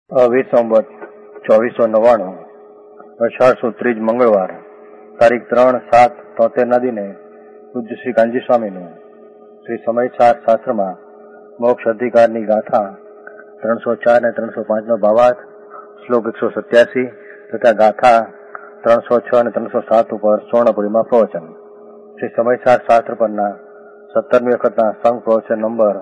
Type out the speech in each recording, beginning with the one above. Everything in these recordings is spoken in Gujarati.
વિસંવત 2499 અષાઢ સુદ ત્રીજ મંગળવાર તારીખ 3/7/73 દિને પૂજ્ય શ્રી કાનજી સ્વામીનું શ્રી સમયસાર શાસ્ત્રમાં મોક્ષ અધિકારની ગાથા 304 અને 305 નો ભાવાર્થ શ્લોક 187 તથા ગાથા 306 અને 307 ઉપર સ્વર્ણપુરીમાં પ્રવચન. શ્રી સમયસાર શાસ્ત્ર પરના 17મી વખતના સંઘ પ્રવચન નંબર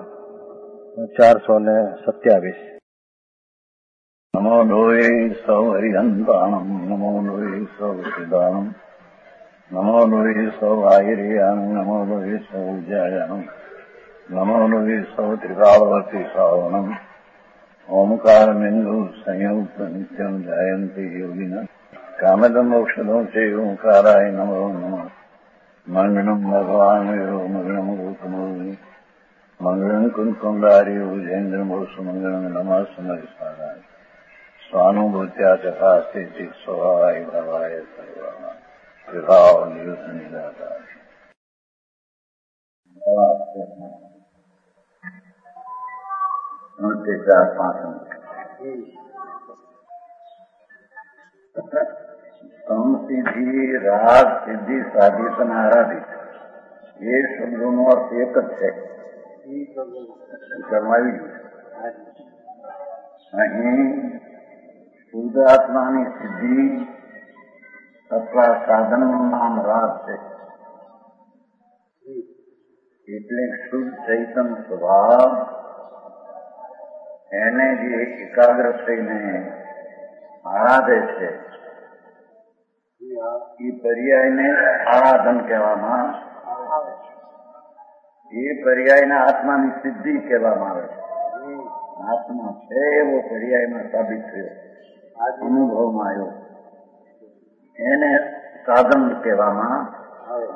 427. નમો લોહે સૌ હરિહંતાણમ નમો લોહે સૌ સિદ્ધાણમ નમો લોહે સૌ આયર્યાણ નમો લોહે સૌ જયાણમ નમો લોહે સૌ ત્રિકાળવતી શ્રાવણમ ઓમકાર બિંદુ સંયુક્ત નિત્યમ જયંતિ યોગિન કામદમ મોક્ષદો છે ઓંકારાય નમો નમઃ. મંગળમ ભગવાન વિરો મંગળમ ગોતમોહિ મંગળમ કુંકુંડારી ઉજેન્દ્ર મોક્ષ મંગળમ નમઃ સમયસારાય સ્વાનુભૂત્યા તથા સ્થિતિ સ્વભાવાય ભવાય સર્વમાં વિભાવ નિયુદ્ધ નિરાકાર. સિદ્ધિ રાગ સિદ્ધિ સાધિત અને આરાધિત એ શબ્દોનો અર્થ એક જ છે. આવી અહીં શુદ્ધ આત્માની સિદ્ધિ અથવા સાધનનું નામ રાગ છે. એટલે શુદ્ધ ચૈતન સ્વભાવ એને જે એકાગ્ર થઈને આરાધે છે એ પર્યાયને આરાધન કહેવામાં આવે છે. એ પર્યાયને આત્માની સિદ્ધિ કહેવામાં આવે છે. આત્મા છે એવો પર્યાયમાં સાબિત થયો, અનુભવમાં આવ્યો, એને સાધન કહેવામાં આવે.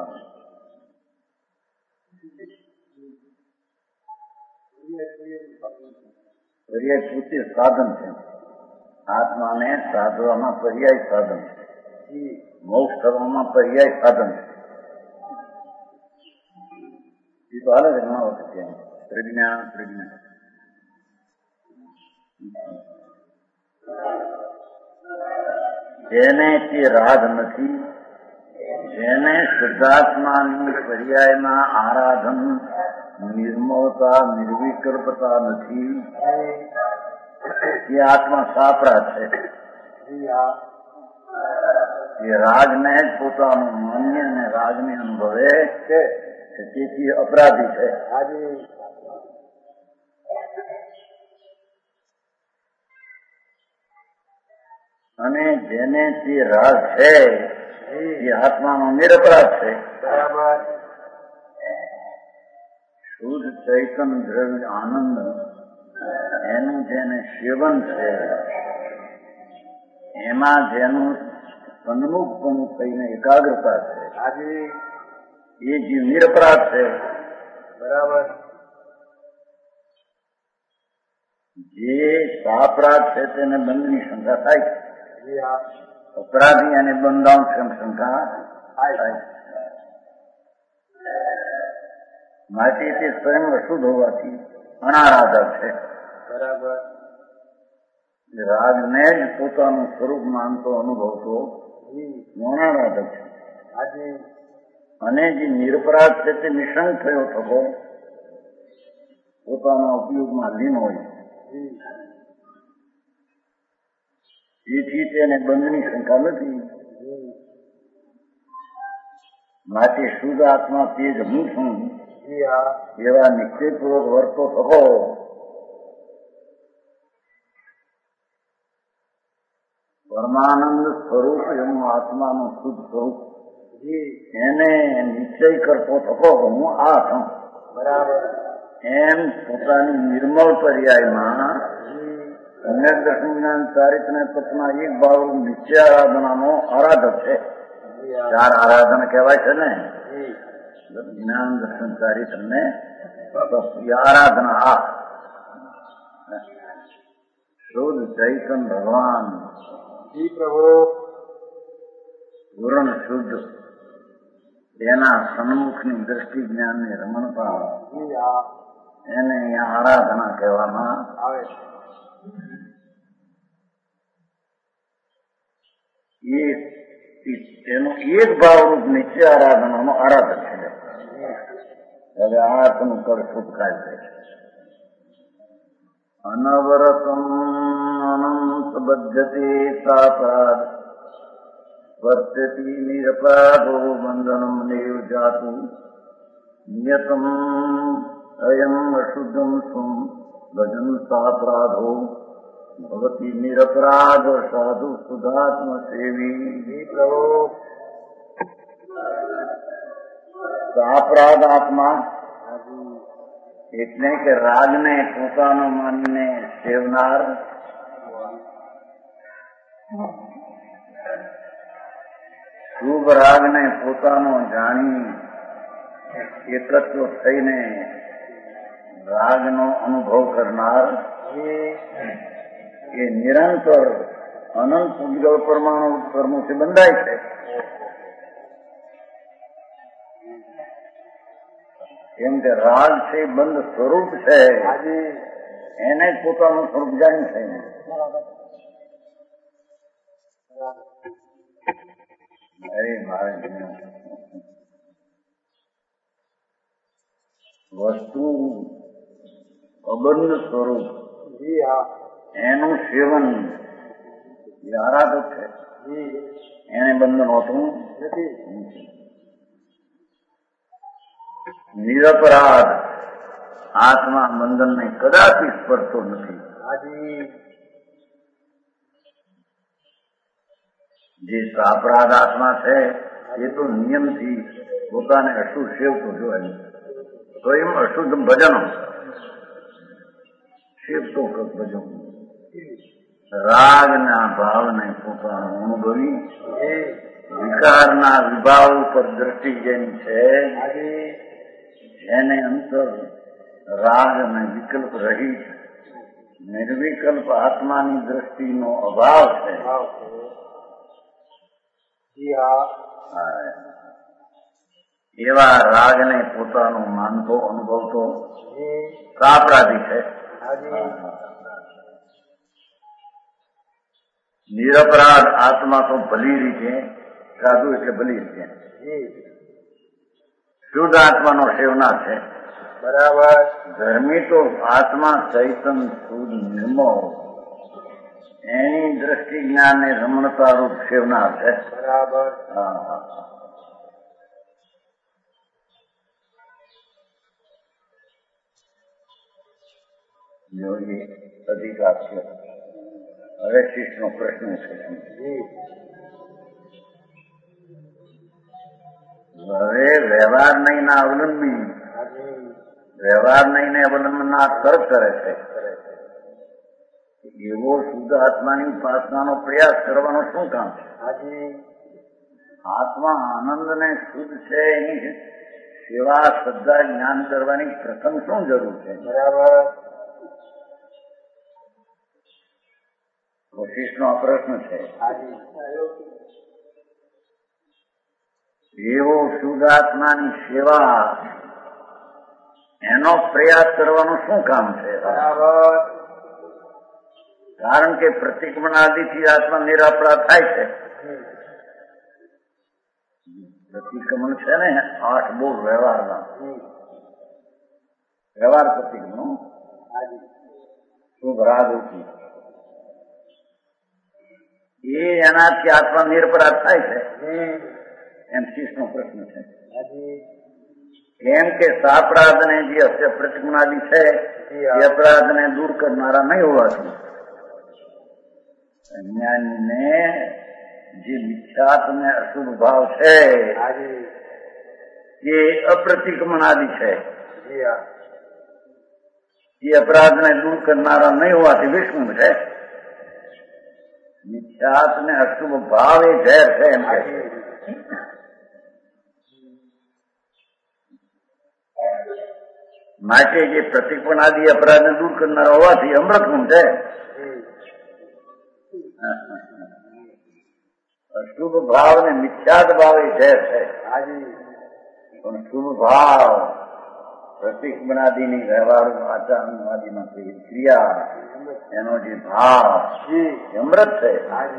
પર્યાય પૂરતી સાધન છે. આત્માને સાધવામાં પર્યાય સાધન છે. મોક્ષ કરવામાં પર્યાય સાધન છે. એ તો હાલે છે ઘણા વખત પ્રજ્ઞા જેને તે રાગ નથી, જેને શુદ્ધાત્માની પર્યાયમાં આરાધન નિર્મળતા નિર્વિકલ્પતા નથી, એ આત્મા સાપરા છે. એ રાજને જ પોતાનું માન્ય અને રાજને અનુભવે છે, તેથી અપરાધી છે. અને જેને તે રાગ છે એ આત્માનો નિરપરાધ છે. બરાબર. શુદ્ધ ચૈતન દ્રવ્ય આનંદ એનું જેને સેવન છે, એમાં જેનું સન્મુખપણું થઈને એકાગ્રતા છે, એ જીવ નિરપરાધ છે. બરાબર. જે સાપરાધ છે તેને બંધની શંકા થાય છે. અપરાધી અને બંધાણ શંકા થાય. માટે તે સ્વયં અશુદ્ધ હોવાથી અનારાધક છે. બરાબર. રાગને જ પોતાનું સ્વરૂપ માનતો અનુભવતો અનારાધક છે. અને જે નિરપરાધ છે તે નિશંક થયો થકો પોતાના ઉપયોગમાં લીન હોય, જેથી તેને બંધની શંકા નથી. માટે શુદ્ધ આત્મા તે જ હું છું એવા નિશ્ચયપૂર્વક વર્તો થકો પરમાનંદ સ્વરૂપ એનું આત્માનું શુદ્ધ સ્વરૂપ એને નિશ્ચય કરતો થકો હું આ છું. બરાબર. એમ પોતાની નિર્મળ પર્યાયમાં સમ્યક દર્શન જ્ઞાન ચારિત્રને તત્વના એક ભાવ નિશ્ચય આરાધનાનો આરાધક છે. 4 આરાધન કહેવાય છે ને, જ્ઞાન દર્શન ચારિત્ર ને આરાધના. આ શુદ્ધ ચૈતન ભગવાન પ્રભુ પૂર્ણ શુદ્ધ એના સન્મુખની દ્રષ્ટિ જ્ઞાનની રમણતા એને અહીંયા આરાધના કહેવામાં આવે છે. તેનો એક ભાવરૂપ નિત્ય આરાધનાનો આરાધક છે. હવે આ અર્થનું કર શુભકાય છે. અનવરતમ અનંત બદ્ધતે સાપરાધ વર્તતી નિરપરાધો બંધનમ નેવ જાતુ નિયતમ અયમ અશુદ્ધમ સ્વમ ભજન સાપરાધો ભવતી નિરપરાધ સાધુ સુધાત્મ સેવી. સાપરાધ આત્મા એટલે કે રાગને પોતાનો માનીને સેવનાર, શુભ રાગને પોતાનો જાણી એકત્ર થઈને રાગનો અનુભવ કરનાર, એ નિરંતર અનંત પૂજ્ય પરમાણુ કર્મોથી બંધાય છે. કેમ કે રાગ છે બંધ સ્વરૂપ છે, એને જ પોતાનું સ્વરૂપ જાણી છે. વસ્તુ અબંધ સ્વરૂપ એનું સેવન એ આરાધક છે. એને બંધન હોતું નથી. નિરપરાધ આત્મા બંધનને કદાપી સ્પર્શતો નથી. જે સાપરાધ આત્મા છે એ તો નિયમથી પોતાને અશુદ્ધ સેવતો જોવાય. તો એમ અશુદ્ધ ભજન સેવતો ભજન રાગના ભાવને પોતાનો અનુભવી વિકારના વિભાવ ઉપર દ્રષ્ટિ જેની છે, જેને અંતર રાગ અને વિકલ્પ રહિત નિર્વિકલ્પ આત્માની દ્રષ્ટિનો અભાવ છે, એવા રાગને પોતાનો માનતો અનુભવતો સાપરાધી છે. નિરપરાધ આત્મા તો ભલી રીતે, સાધુ એટલે ભલી રીતે શુદ્ધ આત્માનો સેવનાર છે. બરાબર. ધર્મી તો આત્મા ચૈતન શુદ્ધ નિર્મળ એની દ્રષ્ટિ જ્ઞાન ને રમણતા રૂપ સેવનાર છે. બરાબર. અધિકાર છે. હવે શિષ્યનો પ્રશ્ન છે. હવે વ્યવહાર નહીં ના અવલંબી, વ્યવહાર નહીં ને અવલંબન ના તર્ક કરે છે. એવો શુદ્ધ આત્માની ઉપાસનાનો પ્રયાસ કરવાનો શું કામ છે? આત્મા આનંદ ને શુદ્ધ છે એની સેવા શ્રદ્ધા જ્ઞાન કરવાની પ્રથમ શું જરૂર છે? બરાબર. કોશિશનો આ પ્રશ્ન છે. એવો શુદ્ધ આત્માની સેવા એનો પ્રયાસ કરવાનું શું કામ છે? બરાબર. કારણ કે પ્રતિક્રમણાદિથી આત્મા નિરાપરાધ થાય છે. પ્રતિક્રમણ છે ને 8 બોલ વ્યવહારના, વ્યવહાર પ્રતિક્રમણ શુભ રાગોથી એ એનાથી આત્મા નિરપરાધ થાય છે. એમ શિષ્યનો પ્રશ્ન છે. કેમ કે સાપરાધ ને જે અસ્ય પ્રતિક્રમણાદિ છે એ અપરાધ ને દૂર કરનારા નહીં હોવાથી જ્ઞાનીને જે મિથ્યાત્વ ને અશુભ ભાવ છે એ અપ્રતિક્રમણાદિ છે, એ અપરાધ ને દૂર કરનારા નહીં હોવાથી વિષ્ણુ છે. મિથ્યાત્વ ને અશુભ ભાવ એ ઝેર છે એમ કે માટે જે પ્રતિક્રમણાદિ અપરાધ ને દૂર કરનારા હોવાથી અમૃતમ છે. શુભ ભાવ ને મિથ્યાદ ભાવ એ ઝેર છે. પણ શુભ ભાવ પ્રતિક્રમણાદિની વ્યવહાર આચારવાદીમાં ક્રિયા એનો જે ભાવ અમૃત છે.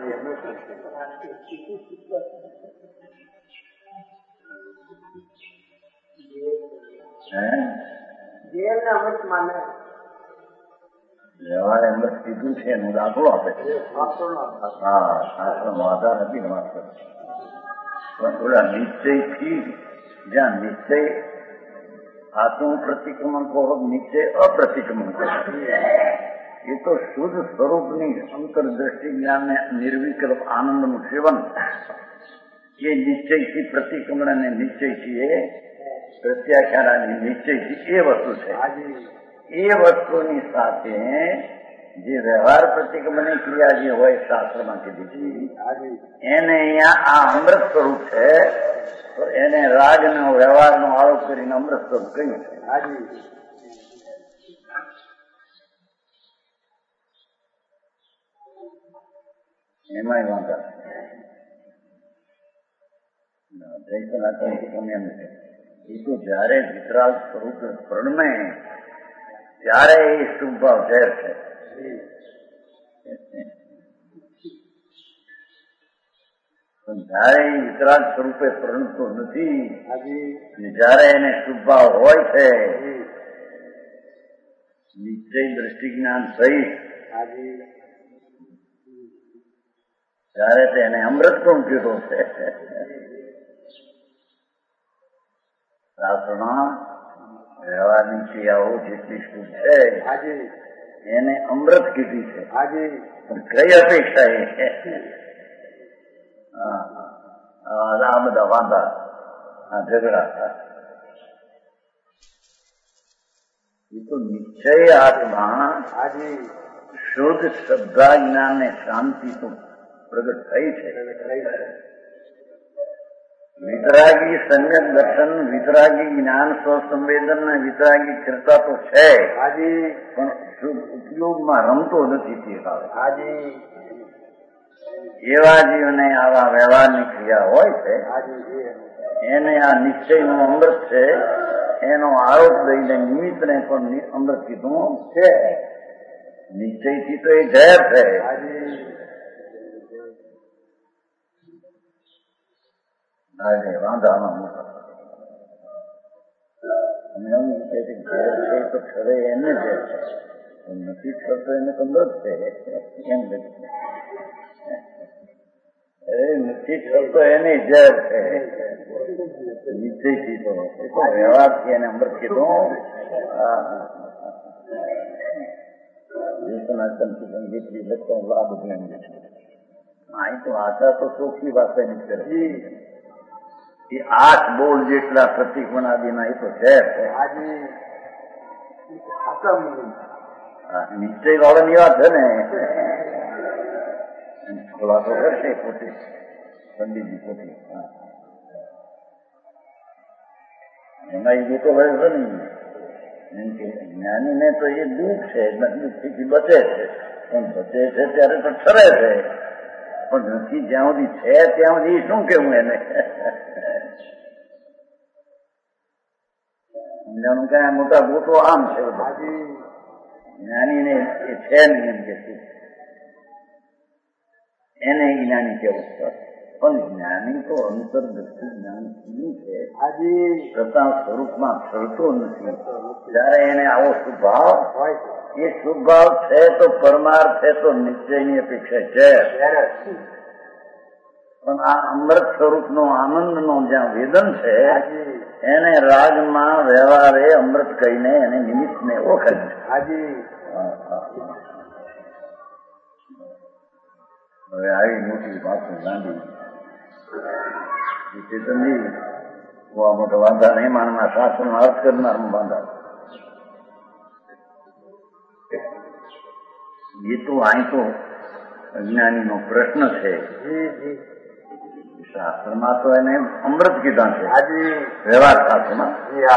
અમૃત માને વ્યવહાર અમૃત કીધું છે એનો દાખલો આપે છે. હા, શાસ્ત્રનો આધાર નથી માત્ર. પણ થોડા નિશ્ચયથી જ્યાં નિશ્ચય આત્મ પ્રતિક્રમણ કહો, નિશ્ચય અપ્રતિક્રમણ કહો, એ તો શુદ્ધ સ્વરૂપની અંતરદ્રષ્ટિ જ્ઞાનને નિર્વિકલ્પ આનંદનું સેવન એ નિશ્ચયથી પ્રતિક્રમણ અને નિશ્ચયથી એ પ્રત્યાખ્યાન નિશ્ચયથી એ વસ્તુ છે. એ વસ્તુની સાથે જે વ્યવહાર પ્રતિક્રમણની ક્રિયા જે હોય શાસ્ત્રમાં કીધી એને અહીંયા આ અમૃત સ્વરૂપ છે, તો એને રાગનો વ્યવહારનો આરોપ કરીને અમૃત સ્વરૂપ કહ્યું છે. એમાં વાંધા એમ છે. એ તો જયારે વિતરાગ સ્વરૂપ પ્રણમે ત્યારે એ શુભ ભાવ ઝેર છે. પણ જયારે એ વિતરાગ સ્વરૂપે પ્રણમતો નથી, જયારે એને શુભ ભાવ હોય છે નિશ્ચય દ્રષ્ટિ જ્ઞાન સહિત, ત્યારે તેને અમૃત પણ કીધો છે. શાસ્ત્રમાં વ્યવહારની ક્રિયાઓ જેટલી શુભ છે એને અમૃત કીધી છે. પણ કઈ અપેક્ષા એ છે? આ બધા વાંધા, આ ઝઘડા. એ તો નિશ્ચય આત્મા શુદ્ધ શ્રદ્ધા જ્ઞાન ને શાંતિ તો પ્રગટ થઈ છે. વિતરાગી સંયમ દર્શન, વિતરાગી જ્ઞાન, સ્વસંવેદન ને વિતરાગી કરતા તો છે, પણ ઉપયોગમાં રમતો નથી. એવા જીવને આવા વ્યવહારની ક્રિયા હોય છે એને આ નિશ્ચયનું અમૃત છે એનો આરોપ દઈને નિમિત્તને પણ અમૃત કીધું છે. નિશ્ચયથી તો એ ઝેર છે. વાંધામાં ઝેર છે તો ખરે એને ઝેર છે, નથી થતો એને અમૃત છે. એમ નથી થતો એને ઝેર છે. નિશ્ચયથી તો વ્યવહારથી એને અમૃત કીધું. જેટલી લખતો લાભ જ્ઞાન અહીં તો આશા તો ચોખ્ખી વાત એની કરે. એ 8 બોલ જેટલા પ્રતિક્રમણાદિના એ તો ઝેર છે. નિશ્ચય વાળાની વાત છે ને, ખુલાસો કરશે પોતે પંડિતજી પોતે. એમાં એ જોતો હોય છે ને એમ કે જ્ઞાનીને તો એ દુઃખ છે, દુઃખથી બચે છે, પણ બચે છે ત્યારે તો ઠરે છે, પણ નથી જ્યાં સુધી છે ત્યાં સુધી શું કેવું એને? સમજાનું ક્યાં મોટા ગોટો આમ છે. જ્ઞાનીને એ છે નહીં એમ કે શું એને જ્ઞાની કેવું? પણ જ્ઞાની તો અંતરદૃષ્ટિ જ્ઞાન શું છે છતાં સ્વરૂપમાં ફરતો નથી. જયારે એને આવો શુભાવ, એ શુભાવ છે તો પરમાર્થ છે તો નિશ્ચયની અપેક્ષા છે. પણ આ અમૃત સ્વરૂપનો આનંદનો જ્યાં વેદન છે એને રાગમાં વ્યવહારે અમૃત કહીને એને નિમિત્તને ઓળખે છે. હવે આવી મોટી વાતો ગાંધી ચેતનજી આ મોટો વાંધા નહીં માનના શાસ્ત્રનો અર્થ કરનાર વાંધા. એ તો અહીં તો અજ્ઞાનીનો પ્રશ્ન છે. શાસ્ત્રમાં તો એને અમૃત કીધા છે. વ્યવહાર શાસ્ત્રમાં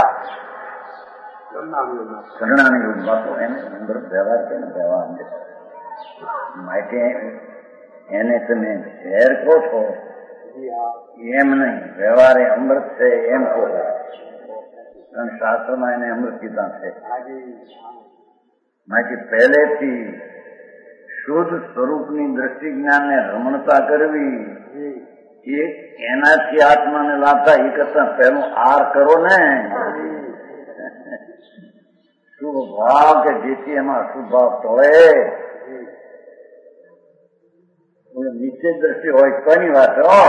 કરણાની યુગમાં તો એને અમૃત વ્યવહાર છે ને વ્યવહાર માટે એને તમે ઝેર કહો છો એમ નહીં, વ્યવહારે અમૃત છે એમ કહો. કારણ શાસ્ત્રમાં એને અમૃત કીધા છે. બાકી પહેલેથી શુદ્ધ સ્વરૂપની દ્રષ્ટિ જ્ઞાનને રમણતા કરવી એ એનાથી આત્માને લાભ થાય. એ કરતા પહેલું આર કરો ને શુભ ભાવ, કે જેથી એમાં શુભ ભાવ ટળે. નીચે દ્રષ્ટિ હોય કોની વાત હો,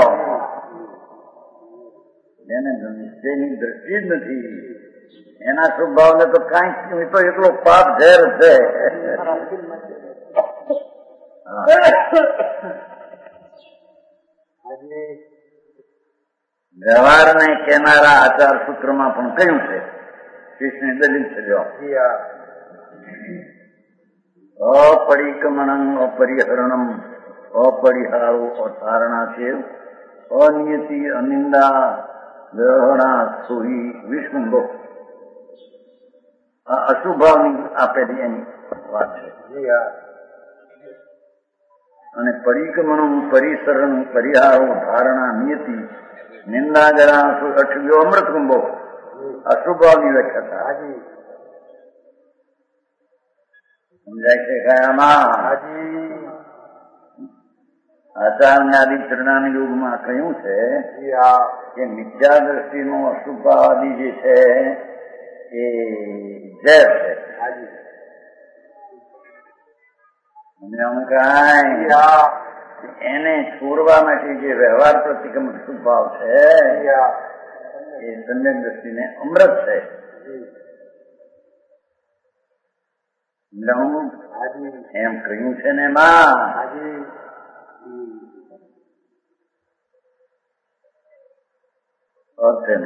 એને નિશ્ચયની દ્રષ્ટિ જ નથી. એના શુભ ભાવને તો કાંઈ તો એકલો પાપ ઝેર છે. વ્યવહારને કહેનારા આચાર સૂત્રમાં પણ કહ્યું છે, શિષ્યની દલીલ છે જવાબ. અપરિક્રમણમ અપરિહરણમ અપરિહારો અધારણા છે, અનિયતિ અનિંદા ગ્રહણા સોહી વિષ્ણુ. આ અશુભાવની આપેલી એની વાત છે. અને પરિક્રમણ પરિસરણ પરિહારો ધારણા નિયતિ નિંદા જરા અઠવ્યો અમૃત કુંભો અશુભાવની વ્યાખ્યા. સમજાય છે કયામાં આચાર્ય આદિ ત્રિનામ યુગમાં કહ્યું છે કે મિથ્યા દ્રષ્ટિનો અશુભાવાદી જે છે એ ઝેર છે. એને છોડવા માટે જે વ્યવહાર પ્રતિક્રમણ શુભાવ છે એ સમ્યક દ્રષ્ટિને અમૃત છે. એમ કહ્યું છે ને એમાં અર્થેનો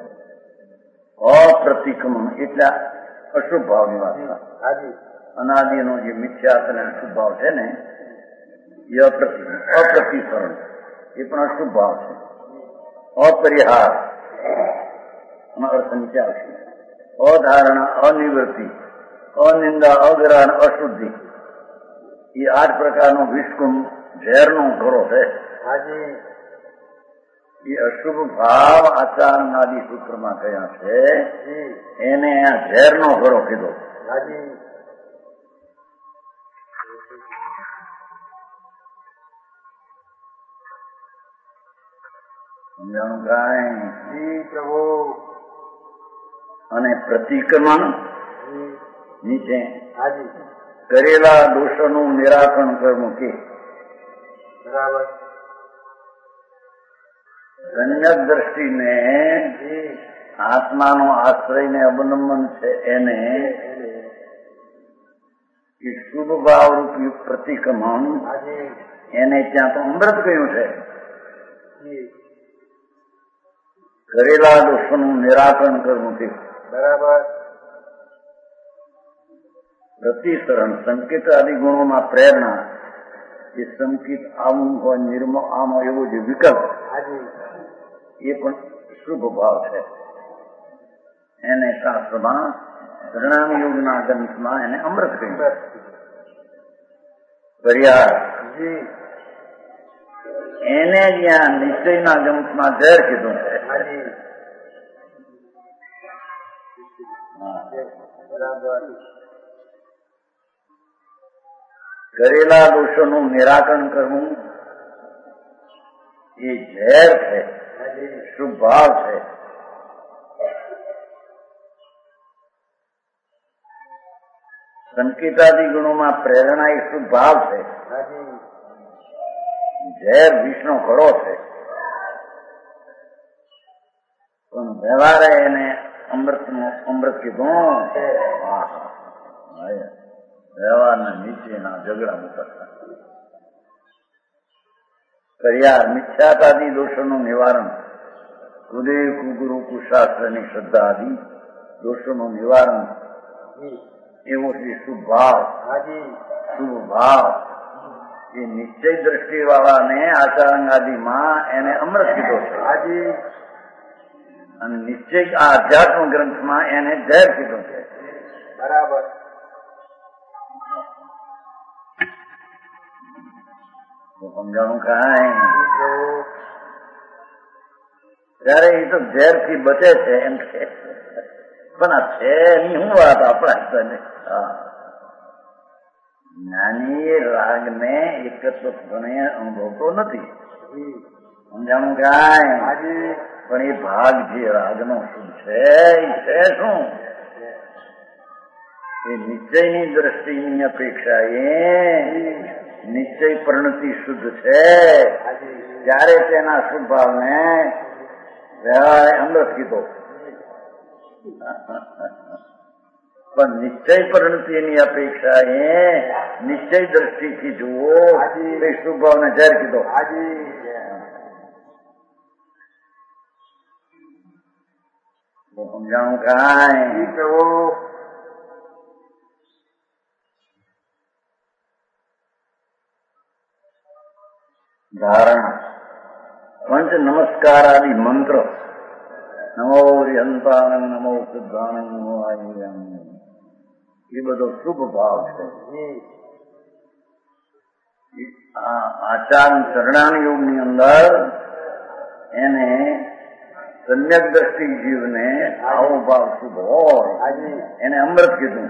અપ્રતિક્રમણ એટલે અશુભ ભાવની વાત. અનાદિનો જે મિથ્યા અને અશુભ ભાવ છે ને એ અપ્રતિસરણ એ પણ અશુભ ભાવ છે. અપરિહાર અર્થ નીચે આવશે. અધારણા અનિવૃત્તિ અનિંદા અગ્રહણ અશુદ્ધિ એ 8 પ્રકારનો વિષકુંભ ઝેરનો ઘોડો છે. એ અશુભ ભાવ આચાર આદિ સૂત્રમાં કયા છે એને આ ઝેરનો ઘોડો કીધો. સમજાણું કાંઈ પ્રભુ. અને પ્રતિક્રમણ નીચે કરેલા દોષોનું નિરાકરણ કરવું કે બરાબર. સંયક દ્રષ્ટિને આત્માનો આશ્રય ને અવલંબન છે એને શુભ ભાવ રૂપી પ્રતિક્રમણ એને ત્યાં તો અમૃત કહ્યું છે. કરેલા દોષોનું નિરાકરણ કરવું તે બરાબર. પ્રતિસરણ સંકેત આદિ ગુણોમાં પ્રેરણા એ સંકેત આમ હોય નિર્મ આમ હોય એવો જે વિકલ્પ એ પણ શુભ ભાવ છે. એને શાસ્ત્રમાં ત્રિણામ યુગના ગ્રંથમાં એને અમૃત કહ્યું. પરિહાર એને જ્યાં નિશ્ચયના ગ્રંથમાં ઝેર કીધું છે. કરેલા દોષોનું નિરાકરણ કરવું એ ઝેર છે, શુભ ભાવ છે. સંકેતાદી ગુણોમાં પ્રેરણા એ શુભ ભાવ છે. ઝેર વિષનો ઘડો છે. પણ વ્યવહારે એને અમૃત કીધું. વ્યવહારના નીચેના ઝઘડા મુકતા કર્યા. મિથ્યાતાદી દોષોનું નિવારણ કુદેવ કુગુરુ કુશાસ્ત્રની શ્રદ્ધા આદિ દોષોનું નિવારણ એવો છે શુભ ભાવ. શુભ ભાવ એ નિશ્ચય દ્રષ્ટિ વાળાને આચારાંગાદિમાં એને અમૃત કીધો છે. અને નિશ્ચય આ અધ્યાત્મ ગ્રંથમાં એને ઝેર કીધું છે. બરાબર. સમજાણું કાંઈ? ત્યારે એ તો ઝેર થી બચે છે એમ કે પણ આ છે એની શું વાત આપણા તને. જ્ઞાની રાગને એકત્વપણે અનુભવતો નથી. સમજાણું કાંઈ? પણ એ ભાગ જે રાગનો શું છે એ છે શું? એ નિશ્ચયની દ્રષ્ટિની અપેક્ષા એ નિશ્ચય પરિણતિ શુદ્ધ છે. ત્યારે તેના શુદ્ધ ભાવને વ્યવહાર અમૃત કીધો. પણ નિશ્ચય પરિણતિની અપેક્ષા એ નિશ્ચય દ્રષ્ટિથી જુઓ તે શુભ ભાવને ઝેર કીધો. સમજાણું કાંઈ? ધારણા પંચ નમસ્કાર આદિ મંત્ર નમો હરિહંતાનંદ નમો શુદ્ધાનંદ નમો આયમ એ બધો શુભ ભાવ છે. આચાર ચરણાન યોગની અંદર એને સમ્યક દ્રષ્ટિ જીવને આવો ભાવ શુભ હોય એને અમૃત કીધું.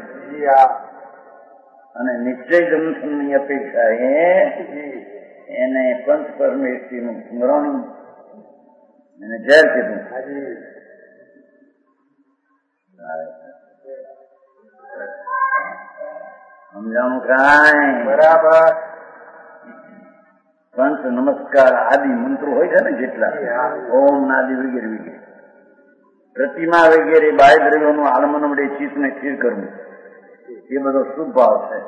અને નિશ્ચય ગ્રંથની અપેક્ષા એને પંચ પરમેશ્વરીનું સ્મરણ એને ઝેર કીધું. સમજાણું કાંઈ? બરાબર. પંચ નમસ્કાર આદિ મંત્રો હોય છે ને જેટલા ઓમ નાદિ વગેરે વગેરે પ્રતિમા વગેરે બાહ્ય દ્રવ્યોનું આલમન વડે ચિત્તને સ્થિર કરવું એ બધો શુભ ભાવ છે.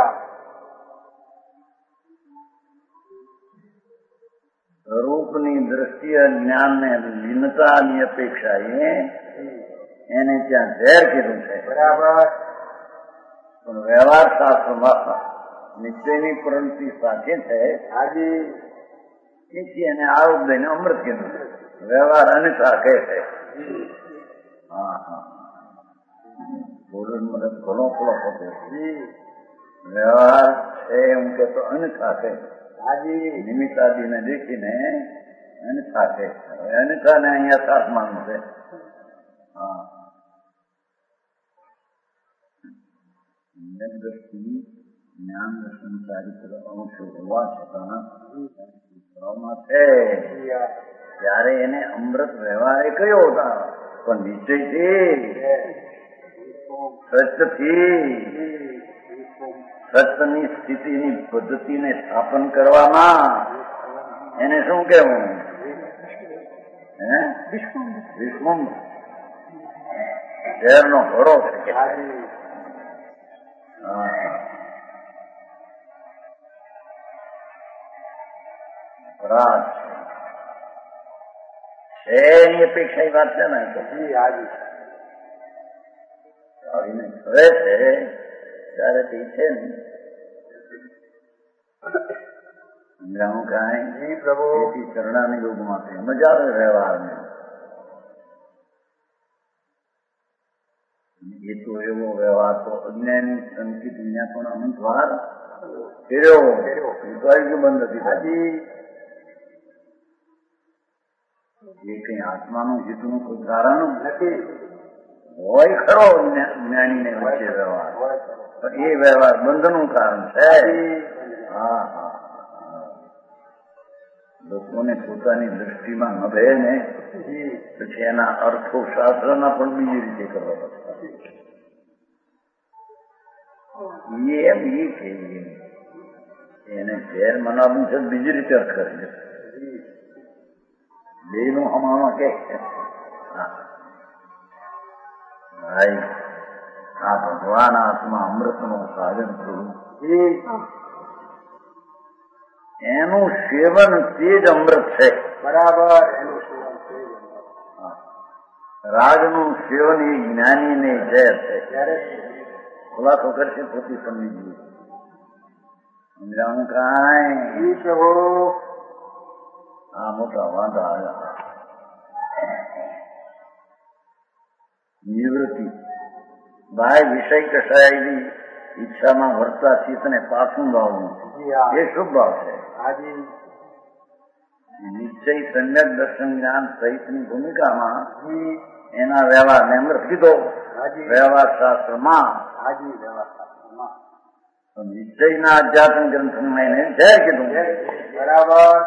સ્વરૂપની દ્રષ્ટિએ જ્ઞાનને લીનતાની અપેક્ષા એને ત્યાં ઝેર કીધું છે. બરાબર. પણ વ્યવહાર શાસ્ત્રમાં નિશ્ચયની પરિણતિ સાથે છે તેથી એને આરોપ દઈને અમૃત કીધું. વ્યવહાર અન્યથા કહે છે. મદદ ઘણો ખોલો થતો વ્યવહાર છે એમ કે તો અન્યથા કહે. નિમિત્ત આદિને દેખીને અન્યથા કહે. અન્યથાને અહીંયા સાથ માનવું છે. દ્રષ્ટિ જ્ઞાન દર્શન ચારિત્ર અંશો હોવા છતાં છે ત્યારે એને અમૃત વ્યવહારે કયો હતા. પણ નિશ્ચયથી સત્યથી સત્યની સ્થિતિની પદ્ધતિને સ્થાપન કરવામાં એને શું કહેવું? વિશ્વમ ઝેરનો ઘોડો છે. રાજ છે એની અપેક્ષા એ વાત છે ને આવીને કરે છે ત્યારે તે છે ને સમજાવું કાંઈ? પ્રભુ ચરણાની યોગમાં મજા આવે વ્યવહારને. એ તો એવો વ્યવહાર તો અજ્ઞાની સંકિત વિના પણ અનંત વાર ફેર્યો એ તો આવી બંધ હતી. એ કઈ આત્માનું જીતનું કોઈ કારણ નથી. હોય ખરો જ્ઞાનીને વચ્ચે વ્યવહાર પણ એ વ્યવહાર બંધનું કારણ છે. લોકોને પોતાની દ્રષ્ટિમાં ન ભે ને પછી એના અર્થો શાસ્ત્રના પણ બીજી રીતે કરવા પડતા. એમ એ છે એને ઝેર મનાવું છે બીજી રીતે અર્થ કરે છે. બે નું હમામાં કે ભાઈ આ ભગવાન આત્મા અમૃતનું સાધન થયું એનું સેવન તે જ અમૃત છે. બરાબર. એનું સેવન રાગનું સેવન એ જ્ઞાનીને ઝેર છે. ખુલાસો કરશે પોતે સમજી સમજાવું કાંઈ? આ મોટા વાંધા આવ્યા. નિવૃત્તિ બાય વિષય કસાયેલી ઈચ્છામાં વર્તા ચિત્તને પાછું લાવવું એ શુભ ભાવ છે. નિશ્ચય સમ્યક દર્શન જ્ઞાન સહિતની ભૂમિકામાં એના વ્યવહારને અમૃત કીધો. વ્યવહાર શાસ્ત્રમાં નિશ્ચયના અધ્યાત્મ ગ્રંથમાં એને ઝેર કીધું. બરાબર.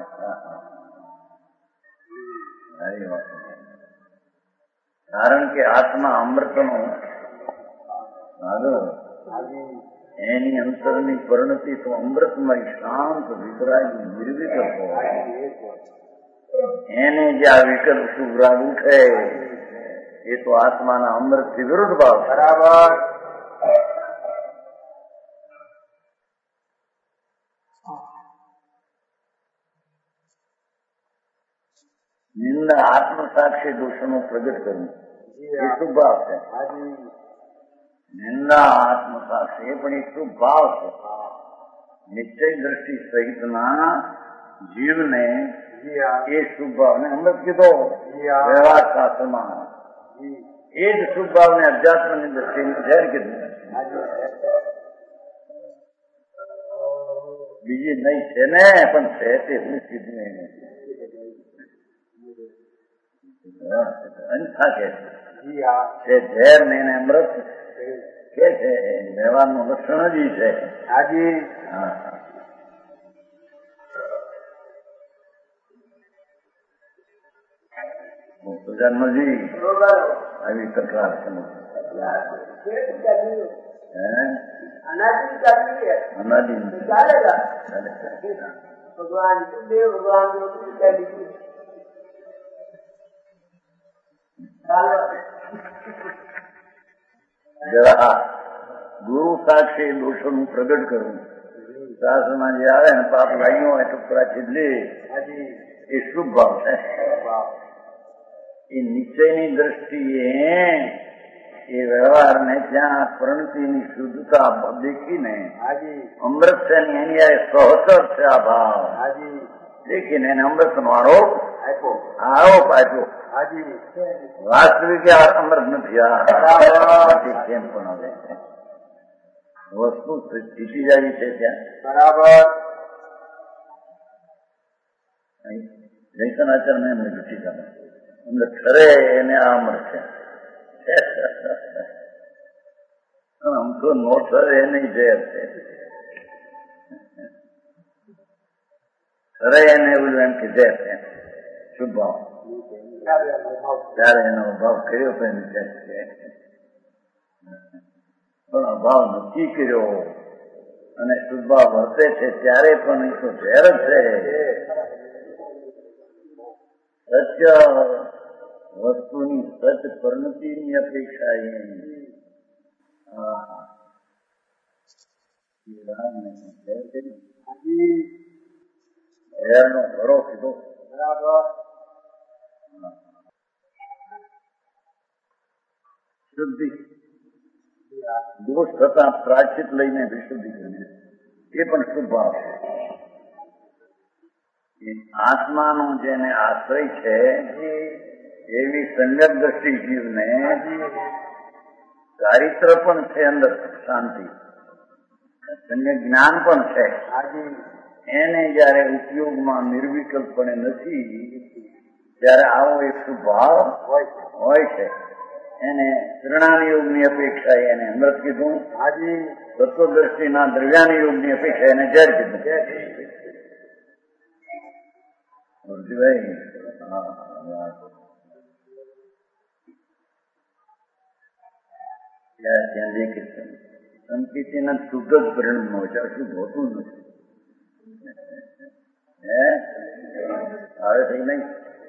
કારણ કે આત્મા અમૃતનો એની અંતરની પરિણતિ તો અમૃતમય શાંત વિતરાગી નિર્વિકલ્પ હોય. એને જે આ વિકલ્પ શુભરાગ ઉઠે એ તો આત્માના અમૃતથી વિરુદ્ધ ભાવ. બરાબર. નિંદા આત્મસાક્ષી દોષોનું પ્રગટ કરવું એ શુભ ભાવ છે. નિંદા આત્મસાક્ષી એ પણ એક શુભ ભાવ છે. નિશ્ચય દ્રષ્ટિ સહિતના જીવને એ શુભ ભાવને અમૃત કીધો વ્યવહાર શાસ્ત્રમાં. એ જ શુભ ભાવને અધ્યાત્મની દ્રષ્ટિને ઝેર કીધું. બીજી નહીં છે ને, પણ છે તે હું કીધું એને અંથા કે છે ઝેર ને એને અમૃત કે છે. વ્યવહારનું લક્ષણ જ છે. હાજી. જન્મજી આવી તકરાર છે. અનાદિ ભગવાન દેવ ભગવાન જરા ગુરુ સાક્ષી દોષોનું પ્રગટ કરવું. શાસ્ત્રમાં જે આવે ને પાપ લાગ્યો હોય ટુકડા છેદલી એ શુભ ભાવ છે. એ નિશ્ચયની દ્રષ્ટિએ એ વ્યવહારને ત્યાં પરિણતિની શુદ્ધતા દેખીને અમૃત છે ને એની આ સહચર છે આ ભાવ દેખીને એને અમૃતનો આરોપ આપ્યો. વાસ્તવિક અમૃત નથી. કેમ પણ હવે વસ્તુ જીતી જાય છે ત્યાં. બરાબર. જયસનાચાર્ય એમને જીતી જાય એટલે ખરે એને આ અમૃત છે. આમ તો નો ઠરે એને ઝેર છે. ખરે એને એવું એમ કે ઝેર છે શુભ ભાવ. ત્યારે એનો અભાવ કર્યો તો એને ઝેર છે. પણ અભાવ નક્કી કર્યો અને શુભ ભાવ વર્તે છે ત્યારે પણ એ તો ઝેર જ છે. સત્ય વસ્તુની સત પરિણતિની અપેક્ષા ઝેરનો ઘરો કીધો. શુદ્ધિ દોષ થતા પ્રાચિત લઈને વિશુદ્ધિ કરવી એ પણ શુભ ભાવ છે. આત્માનો જેને આશ્રય છે એવી સમ્યક દ્રષ્ટિ જીવને ચારિત્ર પણ છે, અંદર શાંતિ સમ્યક જ્ઞાન પણ છે. એને જયારે ઉપયોગમાં નિર્વિકલ્પણે નથી ત્યારે આવો એક શુભ ભાવ હોય છે. એને ત્રિણાની યોગની અપેક્ષા એને અમૃત કીધું. તત્વદ્રષ્ટિના દ્રવ્યાની યોગની અપેક્ષા એને ઝેર કીધું. ત્યાં દેખે સંકેતીના શુદ્ધ જ પરિણામ હોય છે, અશુદ્ધ હોતું નથી. આવે થઈ નહીં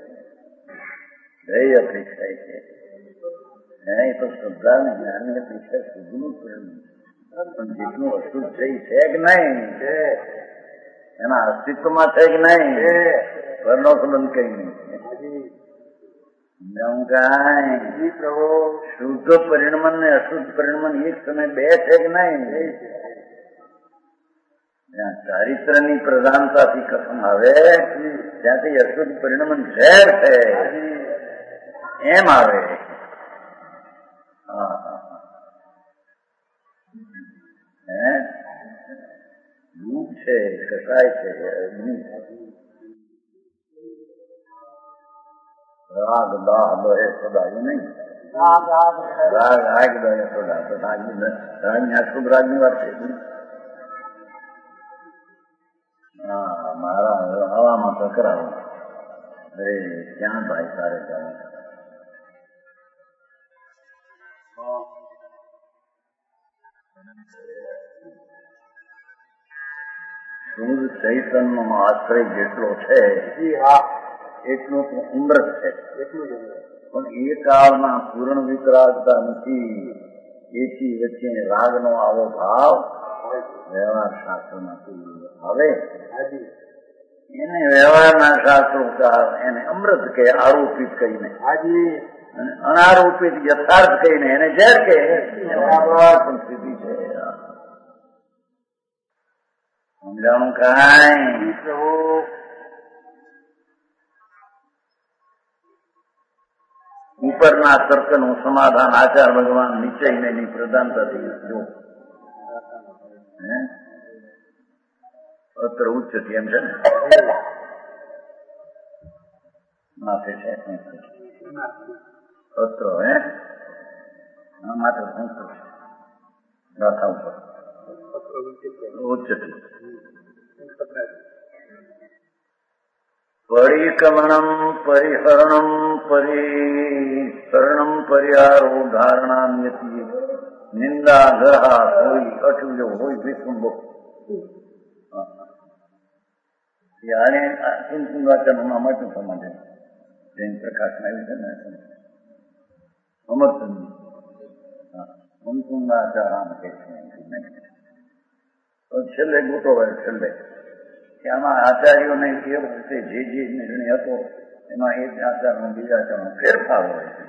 જય અપેક્ષા છે. એ તો શ્રદ્ધા ને જ્ઞાનની અપેક્ષા શુદ્ધનું પરિણામ. પણ જેટલું અશુદ્ધ છે એ છે કે નહીં, એના અસ્તિત્વમાં છે કે નહીં, પરનો સંબંધ કઈ નહીં. શુદ્ધ પરિણમન ને અશુદ્ધ પરિણમન એક સમય બે છે કે નહીં. જ્યાં ચારિત્રની પ્રધાનતાથી કથન આવે ત્યાંથી અશુદ્ધ પરિણમન ઝેર છે એમ આવે. રૂપ છે, કસાય છે, અગ્નિ રાગ દાહ દહે સદાયું નહીં. રાગ દો યશોદા તો રાજની આશ્રુપ રાજની વાત છે. હા મારા હવામાં ટકરાવો. અરે ક્યાં ભાઈ તારે ચાલે શુદ્ધ ચૈતન્ય નો આશ્રય જેટલો છે એટલો તો અમૃત છે. પણ એ કાળમાં પૂર્ણ વિતરાગતા નથી. એથી વચ્ચે રાગનો આવો ભાવ વ્યવહાર શાસ્ત્રમાં હવે એને વ્યવહારના શાસ્ત્રોકાર એને અમૃત કે આરોપિત કહીને અને અનારોપિત યથાર્થ કહીને એને ઝેર કે પણ સ્થિતિ છે. સમજાણું કાંઈ ઉપરના તર્કનું સમાધાન આચાર ભગવાન નિશ્ચયને ની પ્રધાનતાથી જો અત્ર ઉચ્ચથી એમ છે ને માથે છે અત્ર માત્ર સંસ્કૃત ગાથા ઉપર ઉચ્ચથી પરિક્રમણમ પરિહરણમ પરિસરણમ પરિહારો ધારણાન્યતિ નિંદા ગ્રહા કોઈ અઠુલ્ય હોય વિસુંબો આને ચિંતનવાચનમાં મળતું સમાધાન જૈન પ્રકાશમાં આવ્યું છે ને સમર્થન અંકુંદાચારામ કે છેલ્લે ગોટો હોય છેલ્લે કે આમાં આચાર્યોને એ વખતે જે નિર્ણય હતો એમાં એક આચારનો બીજા આચારનો ફેરફાર હોય છે.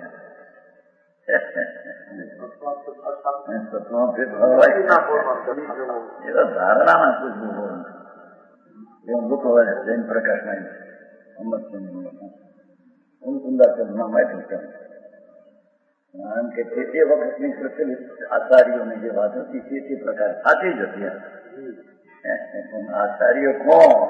ધારણામાં કોઈ ગુનો નથી. એવું ગોટો હોય જૈન પ્રકાશમાં અંકુંદાચારમાં માઠું છે. કારણ કે તે વખતની પ્રચલિત આચાર્યોની જે વાત હતી તે પ્રકાર સાચી જ હતી. આચાર્ય કોણ?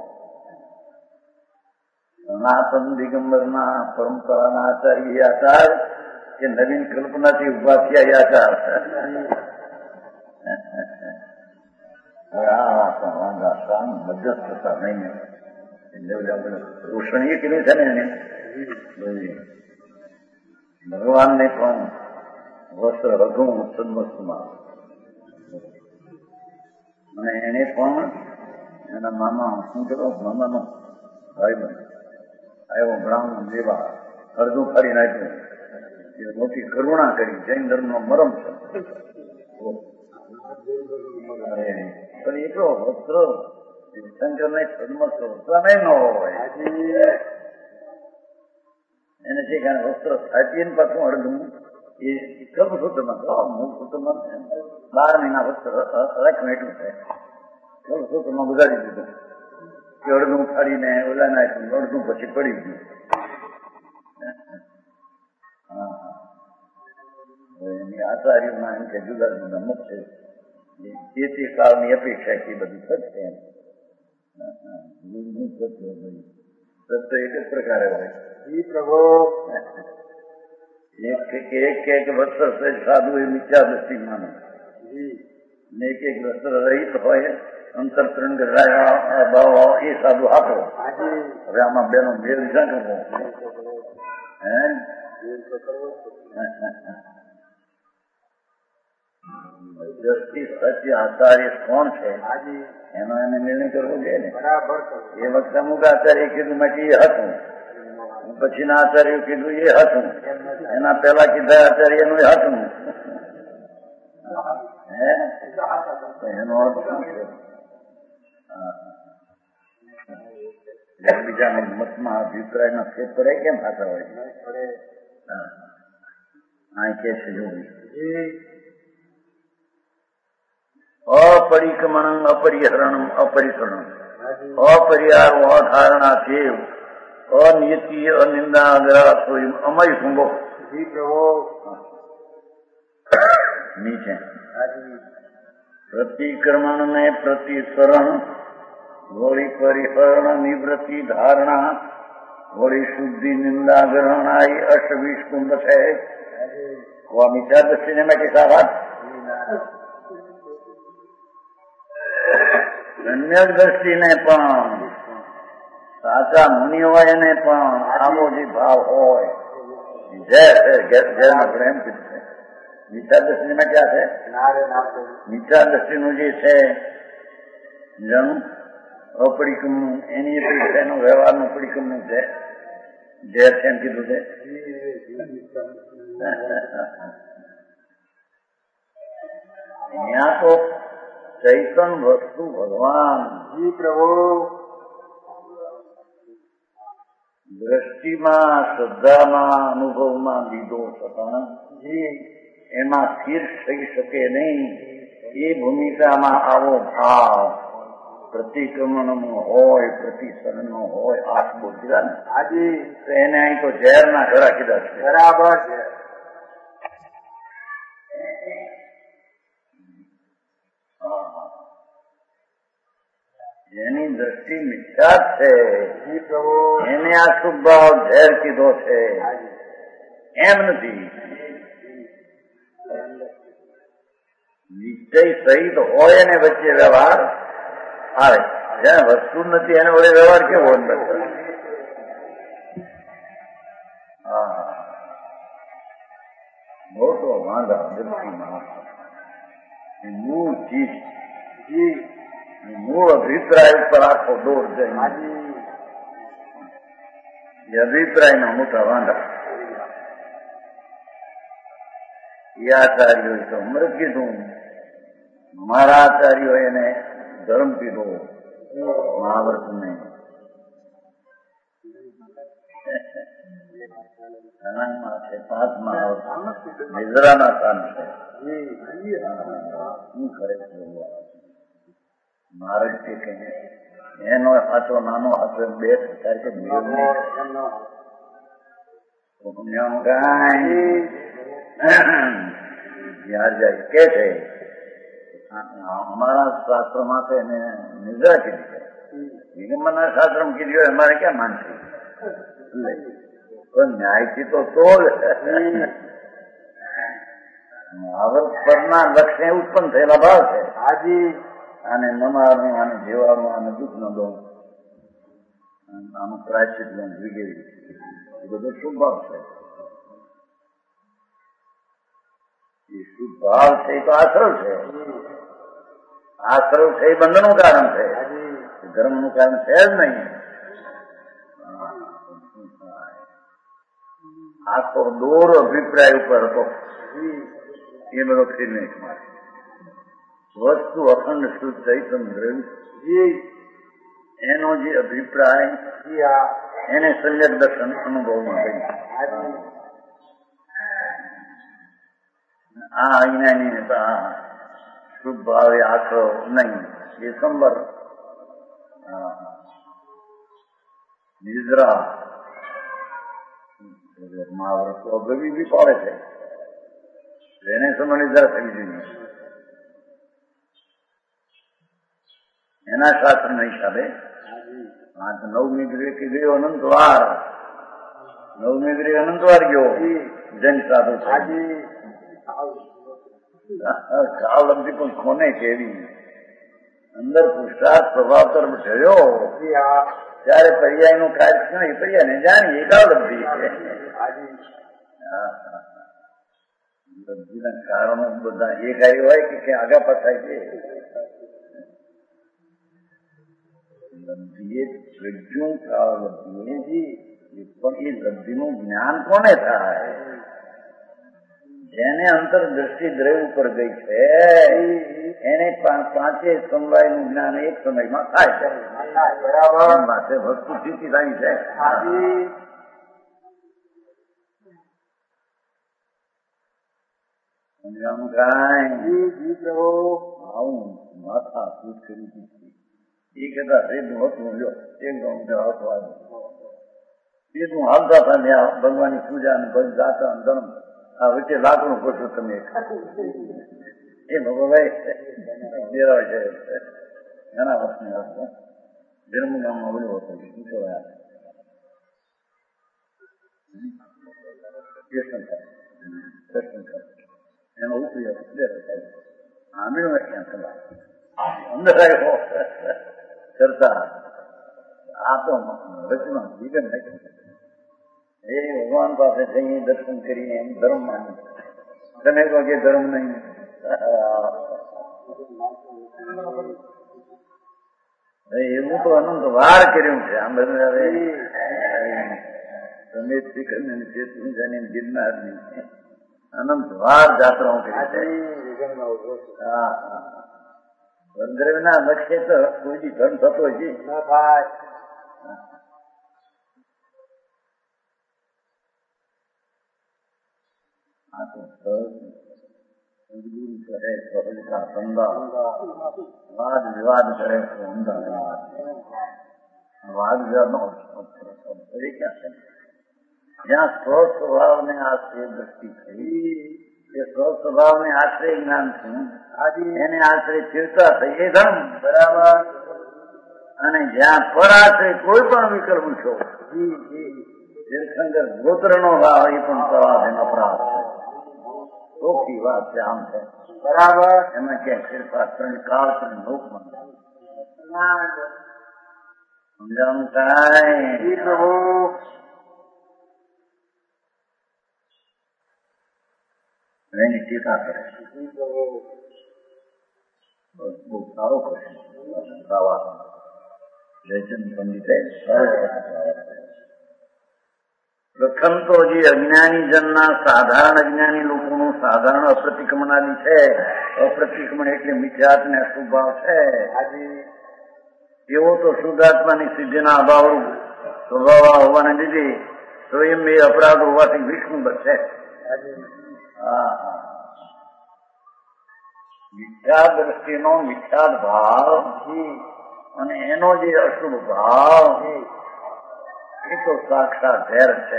સનાતન દિગંબરના પરંપરાના આચાર્ય આચાર કે નવીન કલ્પનાથી ઉભા થયા આચાર. મધ્યસ્થતા નહીં રોષણીએ કીધું છે ને એને ભગવાનને પણ વસ્ત્ર હતું સદમસ્તમાં અને એને પણ એના મામા શું કરો મામાનો ભાઈ બન આવ્યો બ્રાહ્મણ જેવા અડધું ફરી નાખ્યું. એ મોટી કરુણા કરી. જૈન ધર્મનો મરમ છે. પણ એટલો વસ્ત્ર શંકરને સદમસ્ત વસ્ત્ર ન હોય એને છે કારણ વસ્ત્ર સાચીને પાછું અડધું એ સર્વસૂત્રમાં મૂળ સૂત્રમાં 12 મહિના વસ્ત્ર રાખવું એટલું છે. સર્વસૂત્રમાં ગુજારી દીધું કે અડધું ફાડીને ઓલા નાખ્યું અડધું પછી પડી ગયું. એની આચાર્યમાં એમ કે જુદા જુદા મત છે. તે કાળની અપેક્ષા કે બધી સત્ય એમ સત્ય એક જ પ્રકારે હોય. એક વસ્ત્ર સાધુ એ મિથ્યા દ્રષ્ટિ માને ને એક વસ્ત્ર રહિત હોય અંતર ત્રણ ભાવ એ સાધુ આપો. હવે આમાં બેનો ભેદ ક્યાં કરવો? દ્રષ્ટિ સત્ય આચાર્ય કોણ છે એનો એને નિર્ણય કરવો જોઈએ ને. એ વખતે અમુક આચાર્ય કીધું માટે એ હતું, પછી ના આચાર્ય કીધું એ હતું, એના પેલા કીધા આચાર્ય નું એ હતું. એનો અર્થ શું છે? એકબીજાના મતમાં અભિપ્રાયના ફેર પડે કેમ થતા હોય? આ કે છે જોવી અપરિક્રમણ અપરિહરણ અપરિસરણ અપરિહાર અધારણા દેવ અનિયતિ અનિંદા અગ્રાસોય અમય કુંભો નીચે પ્રતિક્રમણ ને પ્રતિસરણ વળી પરિહરણ નિવૃત્તિ ધારણા વળી શુદ્ધિ નિંદા ગ્રહણ આ 28 કુંભ છે. वो मिथ्या दृष्टिने में कैसा बात સમ્યક દ્રષ્ટિને પણ સાચા મુનિ હોય એને પણ આવો જે ભાવ હોય ઝેર પ્રેમ છે મિથ્યા દ્રષ્ટિમાં ક્યાં છે મિથ્યા દ્રષ્ટિનું જે છે જેનું અપડીકમનું એની એનું વ્યવહારનું પડીકમનું છે ઝેર છે એમ કીધું છે અહીંયા તો ચૈતન વસ્તુ ભગવાન જી પ્રભુ દ્રષ્ટિમાં શ્રદ્ધામાં અનુભવમાં લીધો છતાં જી એમાં સ્થિર થઈ શકે નહીં એ ભૂમિકામાં આવો ભાવ પ્રતિક્રમણનો હોય પ્રતિસરણનો હોય આપ બોલ્યા ને હાજી તો એને અહીં તો ઝેરના ઘરા કીધા છે બરાબર છે જેની દ્રષ્ટિ મિથ્યા છે જી પ્રભુ એને આ શુભ ભાવ ઝેર કીધો છે એમ નથી નિશ્ચય સહિત હોય ને વચ્ચે વ્યવહાર આવે જ્યાં વસ્તુ નથી એને વડે વ્યવહાર કેવો મોટો વાંધા દ્રષ્ટિમાં મૂળ ચીજ જી મૂળ અભિપ્રાય ઉપર આખો દોર જાય હાજી એ અભિપ્રાયના મોટા વાંધા એ આચાર્યો તો અમૃત કીધું મારા આચાર્યો એને ધર્મ કીધો મહાભારતને છે 5 મહાભારત નિદ્રાના સ્થાન છે શું ખરેખર મહારાજ કે કહે એનો હાથો નાનો હાથો બે થાય કે જાય કે છે અમારા શાસ્ત્રમાં તો એને નિદ્રા કીધી છે નિગમના શાસ્ત્રમાં કીધી હોય અમારે ક્યાં માનશું ન્યાયથી તો તોલ મહાવર્ત પરના લક્ષ્ય ઉત્પન્ન થયેલા ભાવ છે હાજી આને નમારનું આને જેવાનું આને દુઃખ ન દો આનું પ્રાયશ્ચિત વગેરે એ બધો શુભ ભાવ છે એ શુભ ભાવ છે એ તો આશ્રવ છે આશ્રવ છે એ બંધનું કારણ છે ધર્મનું કારણ છે જ નહીં આખો દોર અભિપ્રાય ઉપર હતો એ બધો ફીરને વસ્તુ અખંડ શુદ્ધ ચૈતન દ્રવ્ય એનો જે અભિપ્રાય એને સંયક દર્શન અનુભવમાં ગઈ આ અજ્ઞાની શુભ ભાવે આખો નહીં એ સંબર નિદ્રા મહાવૃત અગવી બી પાડે છે એને સમય નિદ્રા થવી જોઈએ એના શાસ્ત્રના હિસાબે 9મી ગ્રહ ગયો અનંતવાર 9મી ગ્રહ અનંતવાર ગયો જૈન સાધુ કાળ લબ્ધિ પણ કોને કેવી અંદર પુરુષાર્થ પ્રભાવ તરફ જયો ત્યારે પર્યાયનું કાર્ય છે એ પર્યાયને જાણીએ એ કાળ લબ્ધિ છે લબ્ધિના કારણો બધા એ કાર્ય હોય કે આગા પછાય છે લબ્ધિએ પ્રજ્ઞું કાળ લબ્ધિએ પણ એ લબ્ધિનું જ્ઞાન કોને થાય જેને અંતર દ્રષ્ટિ દ્રવ્ય ઉપર ગઈ છે એને 5 સમવાયનું જ્ઞાન એક સમયમાં થાય છે બરાબર માટે વસ્તુ સ્થિતિ થાય છે આવું માથા સૂટ કરી દીધી એ કહેતા રેતું હતું લ્યો એક ગૌ એ શું હાલતા હતા ત્યાં ભગવાનની પૂજા ને બધું જાતા ધર્મ આ વચ્ચે લાકડું ખોટું તમે એ ભગવાઈ દેરાય છે ઘણા વર્ષની વાત ધર્મ ગામમાં બોલ્યો હતો શું કહેવાય દર્શન કરે એનો ઉપયોગ આમનું વ્યાખ્યાન કરવા અંદર આવ્યો કરતા આ તો રચના જીવન નથી. એ ભગવાન પાસે જઈએ દર્શન કરીએ એમ ધર્મ માની તમે કહો કે ધર્મ નહીં. એવું તો અનંત વાર કર્યું છે. આમ બધું હવે તમે ચેતની ગિરનારની અનંત વાર જાત્રાઓ કરી છે. હા ધર્મ ના લક્ષ્ય તો કોઈ બી ધર્મ થતો છે. વાદ વિવાદ કરે વાદ વિવાદ નો જ્યાં સ્વ સ્વભાવ ને આશ્રય દ્રષ્ટિ થઈ એ સ્વ સ્વભાવ ને આશ્રય જ્ઞાન થયું એને આશ્રય ચિરતા થઈ એ ધર્મ બરાબર. અને જ્યાં પર આશ્રય કોઈ પણ વિકલ્પ છો તીર્થંકર ગોત્ર નો ભાવ એ પણ પ્રવાહ એનો અપરાધ છે. ચોખ્ખી વાત છે. આમ છે બરાબર. એમાં ક્યાંક ફેરફાર ત્રણ કાળ ત્રણ લોક સમજાવવાનું થાય પ્રભુ. એની ટીકા કરે બહુ સારો પ્રશ્ન. જયચંદ પંડિતે પ્રથમ તો જે અજ્ઞાની જનના સાધારણ અજ્ઞાની લોકોનું સાધારણ અપ્રતિક્રમણાદિ છે. અપ્રતિક્રમણ એટલે મિથ્યાત્ ને અશુભાવ છે. એવો તો શુદ્ધાત્માની સિદ્ધિના અભાવ સ્વભાવ હોવાને લીધે સ્વયં એ અપરાધ હોવાથી વિષ્ણુ છે. મિથ્યા દ્રષ્ટિનો મિથ્યાદ ભાવ અને એનો જે અશુભ ભાવ એ તો સાક્ષાત ઝેર છે.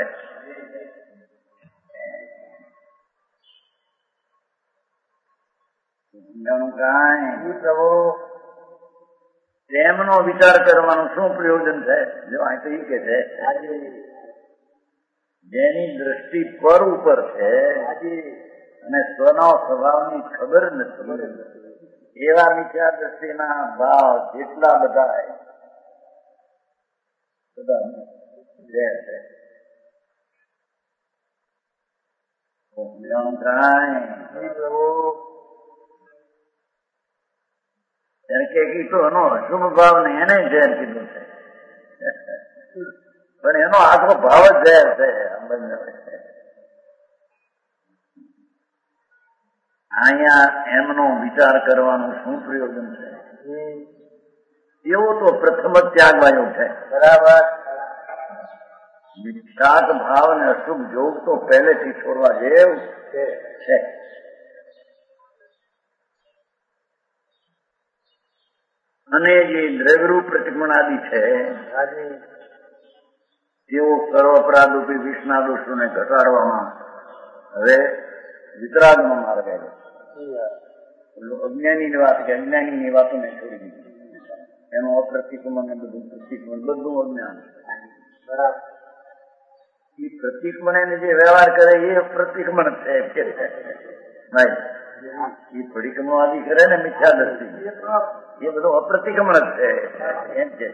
તેમનો વિચાર કરવાનું શું પ્રયોજન છે? જો આ તો એ કે છે જેની દ્રષ્ટિ પર ઉપર છે અને સ્વનો સ્વભાવની ખબર નથી એવા મિથ્યા દ્રષ્ટિના ભાવ જેટલા બધા ઝેર છે. તો એનો અશુભ ભાવ ને એને ઝેર કીધું છે પણ એનો આખો ભાવ જ ઝેર છે. અહીંયા એમનો વિચાર કરવાનું શું પ્રયોજન છે? એવો તો પ્રથમ જ ત્યાગ વાયો છે. બરાબર. મિથ્યાત ભાવ ને અશુભ જોગ તો પહેલેથી છોડવા જેવું છે. અને જે દ્રવ્યરૂપ પ્રતિક્રમણાદિ છે તેઓ સર્વ અપરાધરૂપી વિષના દોષોને ઘટાડવામાં હવે વિતરાગનો માર્ગ આવ્યો. અજ્ઞાનીની વાત કે અજ્ઞાનીની વાતોને છોડી દીધી. એનું અપ્રતિક્રમણ ને બધું પ્રતિક્રમણ બધું અજ્ઞાન. બરાબર. એ પ્રતિક્રમણ જે વ્યવહાર કરે એ પ્રતિક્રમણ છે ભાઈ. એ પરિક્રમણ આદિ કરે ને મિથ્યા દ્રષ્ટિ એ બધું અપ્રતિક્રમણ જ છે એમ કે.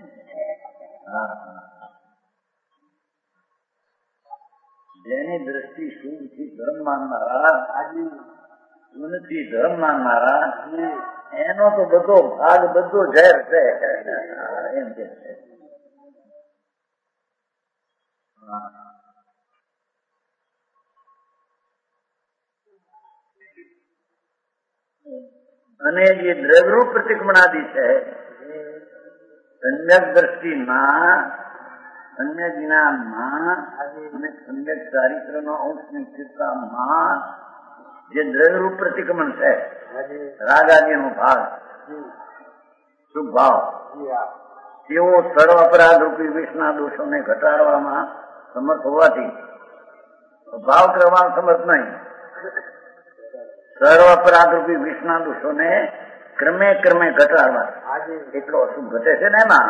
જેની દ્રષ્ટિ શુભથી ધર્મ માનનારા શુભથી ધર્મ માનનારા એનો તો બધો ભાગ બધો ઝેર છે એમ કે છે. અને જે દ્રવ્યરૂપ પ્રતિક્રમણાદિ છે સમ્યક દ્રષ્ટિમાં સમ્યક જ્ઞાનમાં અને સમ્યક ચારિત્રનો અંશની સ્થિરતામાં જે દ્રવ્યરૂપ પ્રતિક્રમણ છે રાગાદિનો ભાગ શુભ ભાવ તેઓ સર્વ અપરાધ રૂપી વિષના દોષોને ઘટાડવામાં સમર્થ હોવાથી ભાવ કરવામાં સમર્થ નહીં. સર્વ અપરાધ રૂપી વિષના દોષોને ક્રમે ક્રમે ઘટાડવા એટલો અશુભ ઘટે છે ને એમાં.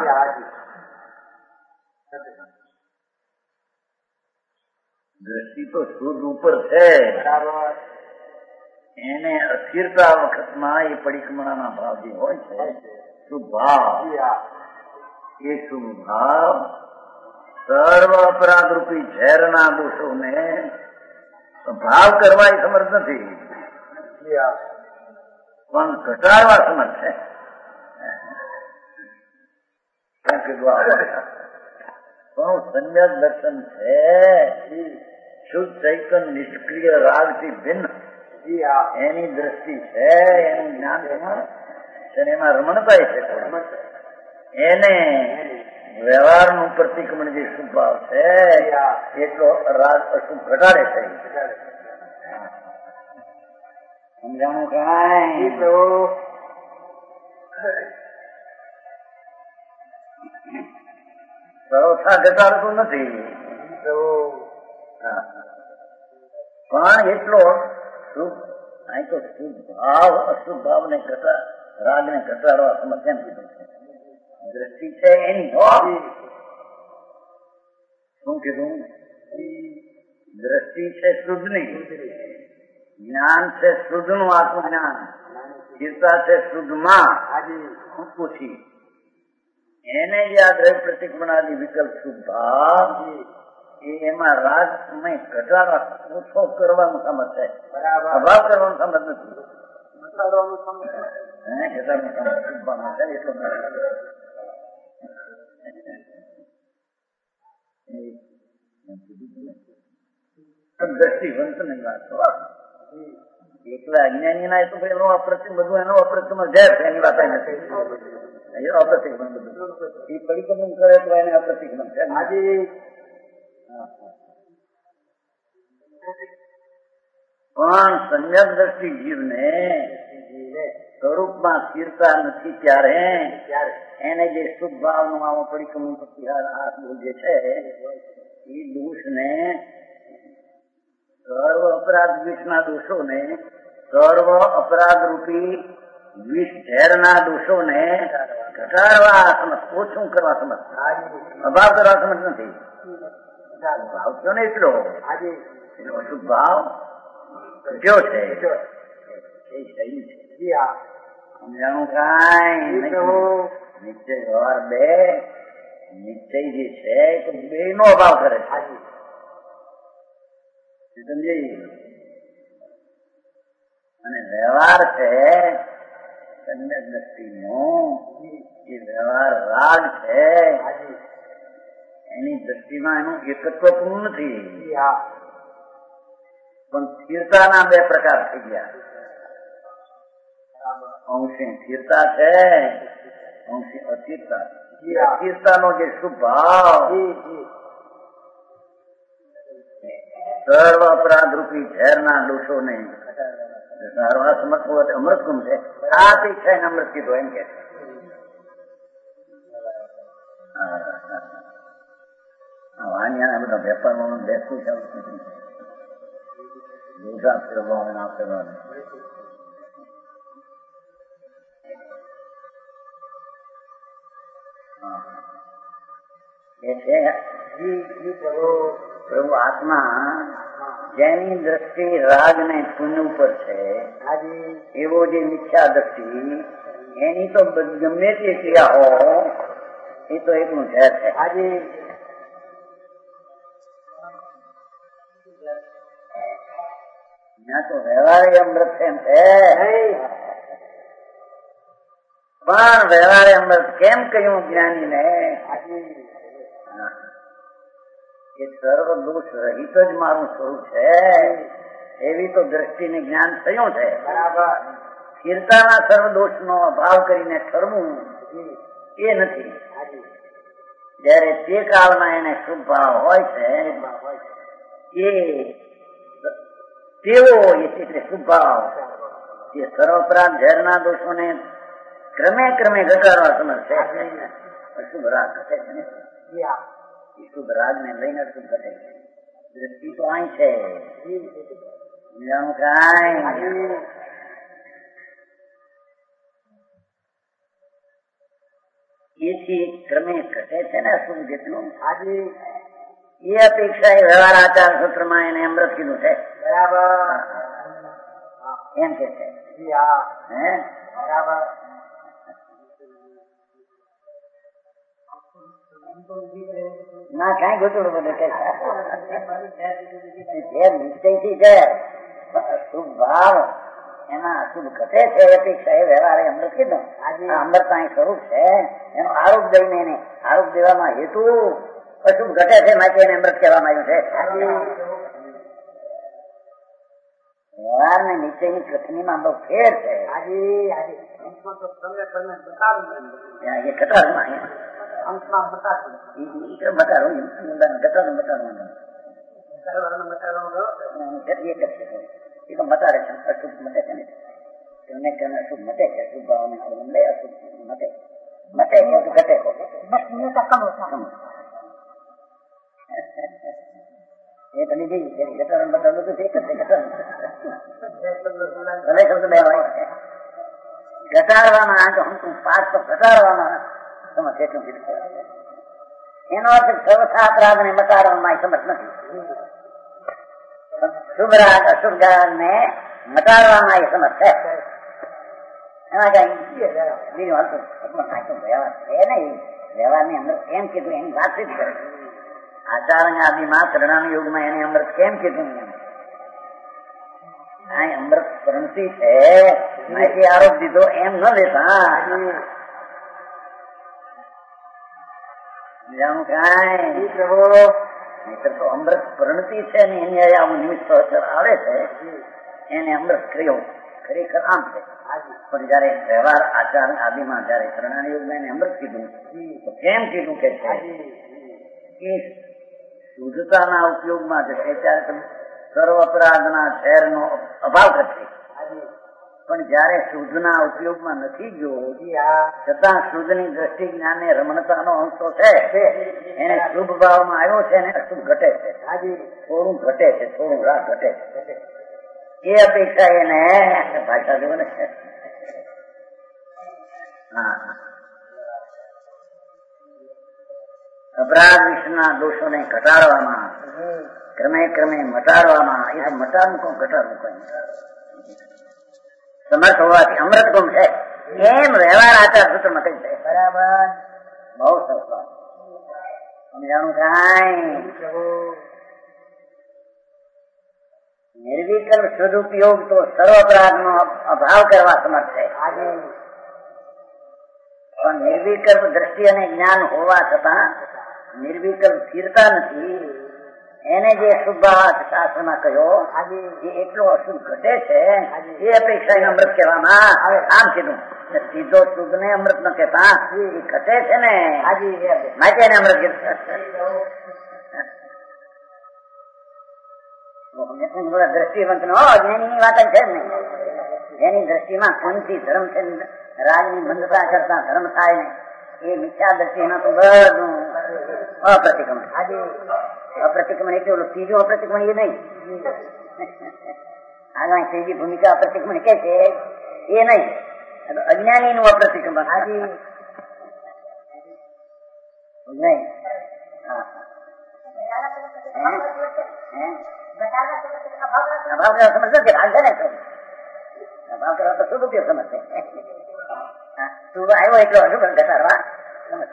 દ્રષ્ટિ તો શુદ્ધ ઉપર છે, બરાબર. એને અસ્થિરતા વખતમાં એ પરિક્રમણાના ભાવ જે હોય છે શુભ ભાવ, જી હા. એ શુભ ભાવ સર્વ અપરાધ રૂપી ઝેરના દોષોને ભાવ કરવા એ સમર્થ નથી, જી હા. પણ ઘટાડવા સમર્થ છે. સમ્યક દર્શન છે, શુદ્ધ ચૈતન નિષ્ક્રિય રાગથી ભિન્ન જી હા. એની દ્રષ્ટિ છે, એનું જ્ઞાન છે, એમાં રમણતા છે. એને વ્યવહારનું પ્રતિક્રમણ જે શુભ ભાવ છે એટલો રાગ અશુભ ઘટાડે છે. સમજાણું કાંઈ? સરોથા ઘટાડતું નથી, પણ એટલો શુભ અહીં તો શુભ ભાવ અશુભ ભાવ ને રાગ ને ઘટાડવા સમસ્યા કીધું છે. દ્રષ્ટિ છે એની શું કીધું? દ્રષ્ટિ છે શુદ્ધની, જ્ઞાન છે શુદ્ધનું આત્મજ્ઞાન, સ્થિરતા છે શુદ્ધમાં પૂછી એને જે આ દ્રવ્ય પ્રતિક્રમણાદી વિકલ્પ શુદ્ધ ભાવ એમાં રાગ ઘટાડવા ઓછો કરવાનું સમજ છે, અભાવ કરવાનું સમજ નથી. ઘટાડવાનું સમજ શુદ્ધ ભાવમાં છે એટલો દ્રષ્ટિવંત ની વાત એકલા અજ્ઞાની ના તો એનો અપ્રતિમ બધું એનો અપ્રતિમ જાય છે એની વાત નથી. અપ્રતિક્રમણ બધું એ પરિક્રમણ કરે તો એને અપ્રતિક્રમણ છે. પણ સમ્યક દ્રષ્ટિ જીવને સ્વરૂપમાં સ્થિરતા નથી ત્યારે એને જે શુભ ભાવનું આવો પરિક્રમણ જે છે એ દોષને સર્વ અપરાધ વિષના દોષોને સર્વ અપરાધ રૂપી વિષ ઝેરના દોષોને ઘટાડવા સમજ, ઓછું કરવા સમજ, અભાવ કરવા સમજ નથી. ભાવ કયો ને એટલો અશુભ ભાવ કયો છે એ સહી છે. સમજાણું કાંઈ? નિશ્ચય વ્યવહાર બે નિશ્ચય જે છે તો બે નો અભાવ કરે છે. સમજી? અને વ્યવહાર છે સમ્યક દ્રષ્ટિનો, એ વ્યવહાર રાગ છે, એની દ્રષ્ટિમાં એનું એકત્વ પૂર્ણ નથી, પણ સ્થિરતાના બે પ્રકાર થઈ ગયા. અંશી સ્થિરતા છે, અંશી અસ્થિરતા. અસ્થિરતાનો જે શુભ ભાવ સર્વ અપરાધ રૂપી ઝેરના દોષોને અમૃતકુમ છે. આ અપેક્ષા એને અમૃત કીધું એમ કે વાણિયા બધા વેપારમાં બેસતું છે, દોષા ફેરવવા ના ફેરવાનું. પ્રભુ આત્મા જેની દ્રષ્ટિ રાગ ને પુણ્ય ઉપર છે એવો જે મિથ્યા દ્રષ્ટિ એની તો ગમે તે ક્રિયા હો એ તો એકનું ઝેર છે. ત્યાં તો વ્યવહારે અમૃત એમ છે, પણ વ્યવહારે અમૃત કેમ કહ્યું જ્ઞાની ને? એ સર્વ દોષ રહિત જ મારું સ્વરૂપ છે એવી તો દ્રષ્ટિને જ્ઞાન થયું છે. સ્થિરતાના સર્વ દોષ નો અભાવ કરીને ઠરવું એ નથી. જયારે તે કાળમાં એને શુભ ભાવ હોય છે એ તેવો એટલે શુભ ભાવ એ સર્વપરાધ ઝેરના દોષોને ક્રમે ક્રમે ઘટાડવા સમર્થ છે. અશુભ રાગ ઘટે છે ને, શુભ રાગ ને લઈને અશુભ ઘટે છે. દ્રષ્ટિ તો અહીં છે, કાંઈ એથી ક્રમે ઘટે છે ને અશુભ જેટલું એ અપેક્ષા એ વ્યવહાર આચાર સૂત્રમાં એને અમૃત કીધું છે. બરાબર એમ કે છે. હે બરાબર ના કઈ ગોતડું બધું કે જે નિશ્ચયથી છે શુભ ભાવ એમાં અશુભ ઘટે છે અપેક્ષા એ વ્યવહાર અમૃત કીધું. અમૃત અહીં સ્વરૂપ છે એનો આરોપ દઈને એને આરોપ દેવામાં હેતુ અશુભ ઘટે છે માટે એને અમૃત કહેવામાં આવ્યું છે. વ્યવહાર ને નિશ્ચયની કથનીમાં બહુ ફેર છે. બતાડે છે અશુભ મટે છે ને અશુભ મટે છે. શુભ ભાવને અવલંબે અશુભ મટે મટે ઘટે એ તો લીધી ઘટાડો બતાડો તો ઘટાડવામાં તો હમ પાઠ તો ઘટાડવામાં સમજ એટલું કીધું. એનો અર્થ સર્વથા અપરાધ ને મટાડવામાં સમજ નથી. શુભ રાગ અશુભ રાગ ને મટાડવામાં એ સમજ છે. એમાં કઈ બીજું હતું વ્યવહાર છે નહીં. વ્યવહાર ની અંદર કેમ કીધું એની વાત જ કરે. આચાર આદિમાં કરણાના યુગમાં એને અમૃત કેમ કીધું? અમૃત પરંતી છે માહિતી આરોપ દીધો એમ ન લેતા. જાણું કઈ નહીતર તો અમૃત પરણતી છે ને એની આવું નિમિત્ત આવે છે એને અમૃત કહ્યું. ખરેખર આમ છે. પણ જયારે વ્યવહાર આચાર આદિમાં જયારે કરણાના યુગમાં એને અમૃત કીધું તો કેમ કીધું કે છે શુદ્ધતાના ઉપયોગમાં જશે ત્યારે સર્વ અપરાધના ઝેરનો અભાવ થશે. પણ જયારે શુદ્ધના ઉપયોગમાં નથી ગયો છતાં શુદ્ધની દ્રષ્ટિ જ્ઞાન રમણતાનો અંશો છે એને શુભ ભાવમાં આવ્યો છે ને અશુભ ઘટે છે. થોડું ઘટે છે થોડું રાહ ઘટે છે એ અપેક્ષા એને ભાષા દેવો ને. અપરાધ વિશ્વના દોષોને ઘટાડવામાં ક્રમે ક્રમે મટાડવામાં એ તો મટાડવું કોણ ઘટાડવું કોઈ સમર્થ હોવાથી અમૃત ગુમ છે એમ વ્યવહાર આચાર સૂત્રમાં કઈ છે. બરાબર બહુ સરસ સમજાણું. કઈ નિર્વિકલ્પ સદુપયોગ તો સર્વ અપરાધ નો અભાવ કરવા સમર્થ છે. પણ નિર્વિકલ્પ દ્રષ્ટિ અને જ્ઞાન હોવા છતાં નિર્વિકલ્પ સ્થિરતા નથી. એને જે શુભ શાસ્ત્રમાં કહ્યો એ એટલો અશુભ ઘટે છે એ અપેક્ષા એને અમૃત કહેવામાં આવે. આમ કીધું સીધો શુભ ને અમૃત ન કહેતા એ ઘટે છે ને માટે એને અમૃત કીધું. દ્રષ્ટિવંત નો જ્ઞાની વાત છે નહીં. જેની દ્રષ્ટિમાં કોનથી ધર્મ છે રાજની બંધતા કરતા ધર્મ થાય ને એ મિથ્યા દ્રષ્ટિ એના તો બધું અપ્રતિક્રમણ. અપ્રતિક્રમણ એટલે ત્રીજું અપ્રતિક્રમણ એ નહીં. આગળ ત્રીજી ભૂમિકા અપ્રતિક્રમણ કે છે એ નહીં. અજ્ઞાની નું અપ્રતિક્રમણ નહીં. અભાવ કરવા સમજ નથી. હાલ છે ને અભાવ કરવા તો શુભ ઉપયોગ સમજ છે. શુભ આવ્યો એટલો અશુભ ઘટાડવા સમજ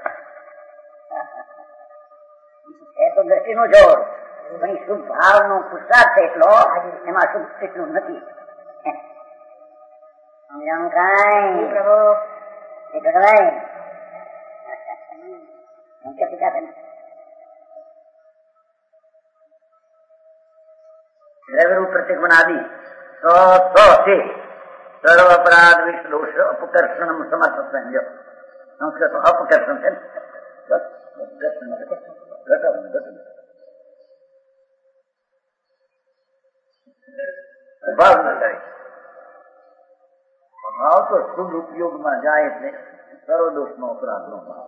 એ તો દ્રષ્ટિ નું જોર. પણ શુભ ભાવ નો પુરુષાર્થ છે એટલો એમાં અશુભ એટલું નથી. સમજાણું કઈ એ ઘટવાય દ્રવ્યરૂપ પ્રતિક્રમણ આદિ સર્વ અપરાધ વિષ દોષ અપકર્ષણ સમર્થ સંજ્ઞ સંસ્કૃત અપકર્ષણ છે અભાવ ન થાય. અભાવ તો શુભ ઉપયોગમાં જાય એટલે સર્વ દોષ નો અપરાધ નો ભાવ.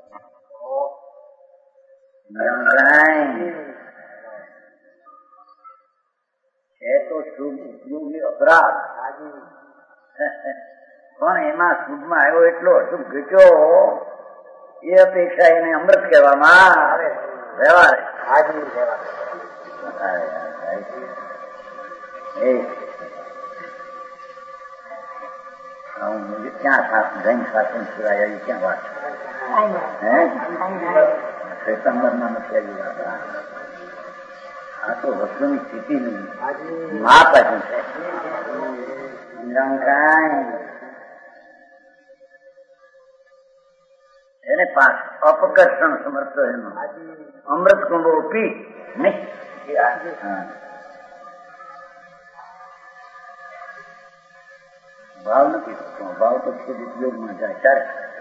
છે તો શુભ ઉપયોગી અપરાધ પણ એમાં શુભમાં આવ્યો એટલો અશુભ ઘટ્યો એ અપેક્ષા એને અમૃત કહેવામાં આવે. વ્યવહાર હાજી વ્યવહાર ક્યાં જૈન શાસન સિવાય આવી ક્યાં વાત શ્વેતાંબરમાં નથી આવી વાત. આ તો વસ્તુની સ્થિતિનું માપ આપ્યું છે. એને પાંચ અપકર્ષણ સમર્થ એનો અમૃત કુંભો પી નહીં. ભાવ નથી થતો. ભાવ તો ખુદ ઉપયોગમાં જાય ત્યારે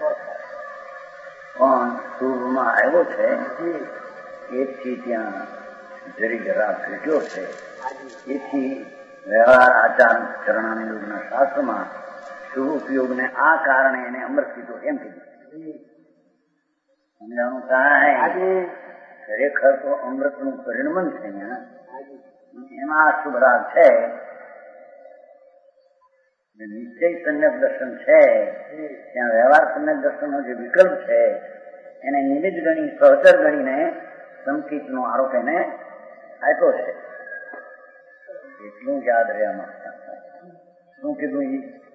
પણ શુભમાં આવ્યો છે. એથી ત્યાં જરી જરા ઘટ્યો છે. એથી વ્યવહાર આચાર ચરણાની યોગના શાસ્ત્રમાં શુભ ઉપયોગને આ કારણે એને અમૃત કીધું એમ કીધું. સમજાણું કાંઈ ખરેખર તો અમૃતનું પરિણમન છે. એમાં શુભ રાગ છે. નિશ્ચય સમ્યક દર્શન છે. ત્યાં વ્યવહાર સમ્યક દર્શનનો જે વિકલ્પ છે એને નિમિત્ત ગણી સહચર ગણીને સંકિતનો આરોપ એને આપ્યો છે. એટલું યાદ રહ્યા માંગતા. શું કીધું?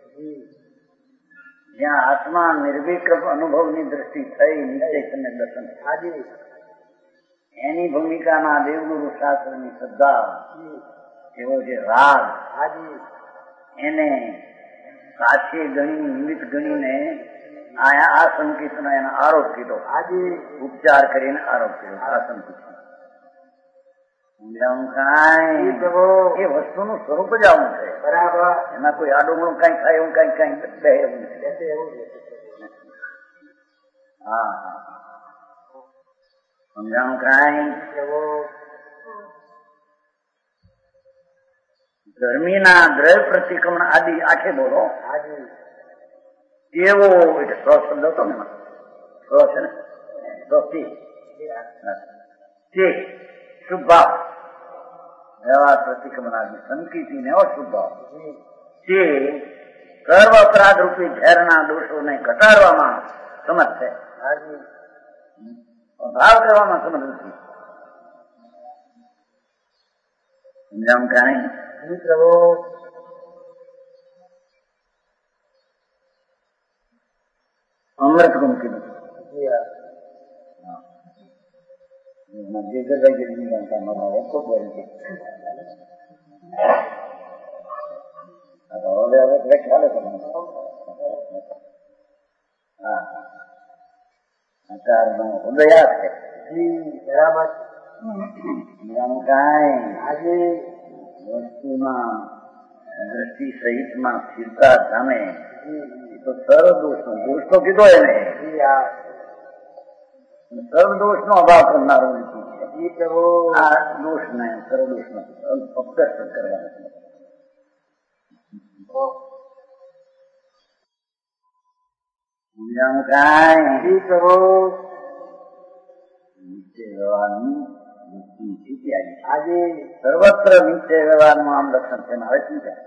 જ્યાં આત્મા નિર્વિકલ્પ અનુભવની દ્રષ્ટિ થઈ નિશ્ચય સમ્યક દર્શન એની ભૂમિકામાં દેવગુરુ શાસ્ત્રની શ્રદ્ધા એવો જે રાગ એને સાચી ગણી નિમિત્ત ગણીને આ સંકિતનો એનો આરોપ કીધો. ઉપચાર કરીને આરોપ કર્યો. આ સંકિત એ વસ્તુનું સ્વરૂપ જ આવું છે. બરાબર. એમાં કોઈ આડોમણું કઈ થાય એવું કઈ બે એવું નથી. હા સમજાણું કાંઈ? ગરમીના દ્રવ્ય પ્રતિક્રમણ આદિ આખે બોલો એવો એટલે સો શબ્દ હતો ને સો છે ને તે શુભ ભાવ વ્યવહાર પ્રતિક્રમણ આદિ સંકિતિને અશુભ ભાવ તે સર્વ અપરાધ રૂપી ઝેરના દોષોને ઘટાડવામાં સમર્થ છે. ભાવ કરવામાં સમર્થ નથી. સમજામ કાંઈ? અમૃત ગુણ કીધું. ઉદયા છે. બરાબર. કાંઈ વસ્તુમાં દ્રષ્ટિ સહિતમાં સ્થિરતા સામે તો સર્વદોષ નો દોષ તો કીધો એને સર્વદોષ નો અભાવ કરનારો નથી. આ દોષ ને સર્વદોષ નથી અપકર્ષણ કરવા નથી. સમજાણું કાંઈ? નીચે વ્યવહારની આજે સર્વત્ર નીચે વ્યવહારમાં આમ લક્ષણ છે. હવે શું છે?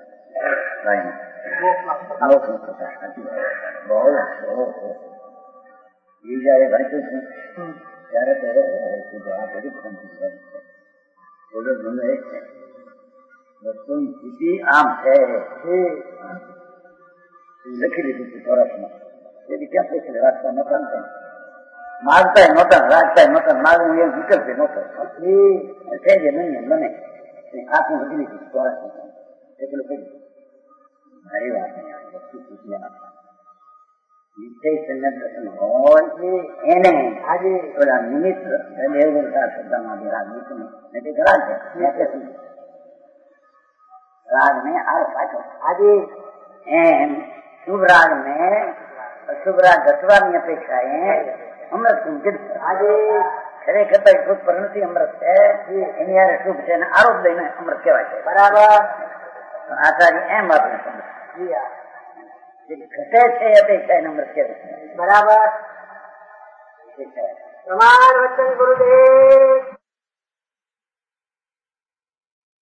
એ જયારે ભણતું છું ત્યારે તો આ બધું મને એક છે વસ્તુની સ્થિતિ આમ છે લખી લીધું હતું ચોરસમાં. તેથી ક્યાં પૂછે રાખતા નતા માગતા નહોતા રાખતા નહોતા માગવું એ વિકલ્પ નહોતો છે જે નહીં મને આખું વધી લીધું ચોરસમાં. એટલું કહ્યું મારી વાત નહીં. વસ્તુ સ્થિતિ નિશ્ચય સમ્યક દર્શન હોય એને આજે થોડા નિમિત્ત દેવગુરતા શબ્દમાં જે રાગ મૂકીને નથી રાગ છે રાગ ને આ પાછો આજે એમ શુભ રાગ ને અશુભ રાગ ઘટવાની અપેક્ષાએ અમૃત કીધું. આજે ખરેખર તો શુભ પરિણતિ અમૃત છે. એની યારે શુભ છે અને આરોપ દઈને અમૃત કહેવાય છે. બરાબર. આચાર્ય એમ આપણે સમજ ઘટે છે અપેક્ષા એને અમૃત કહેવાય. બરાબર. પ્રમાણ વચન ગુરુદેવ.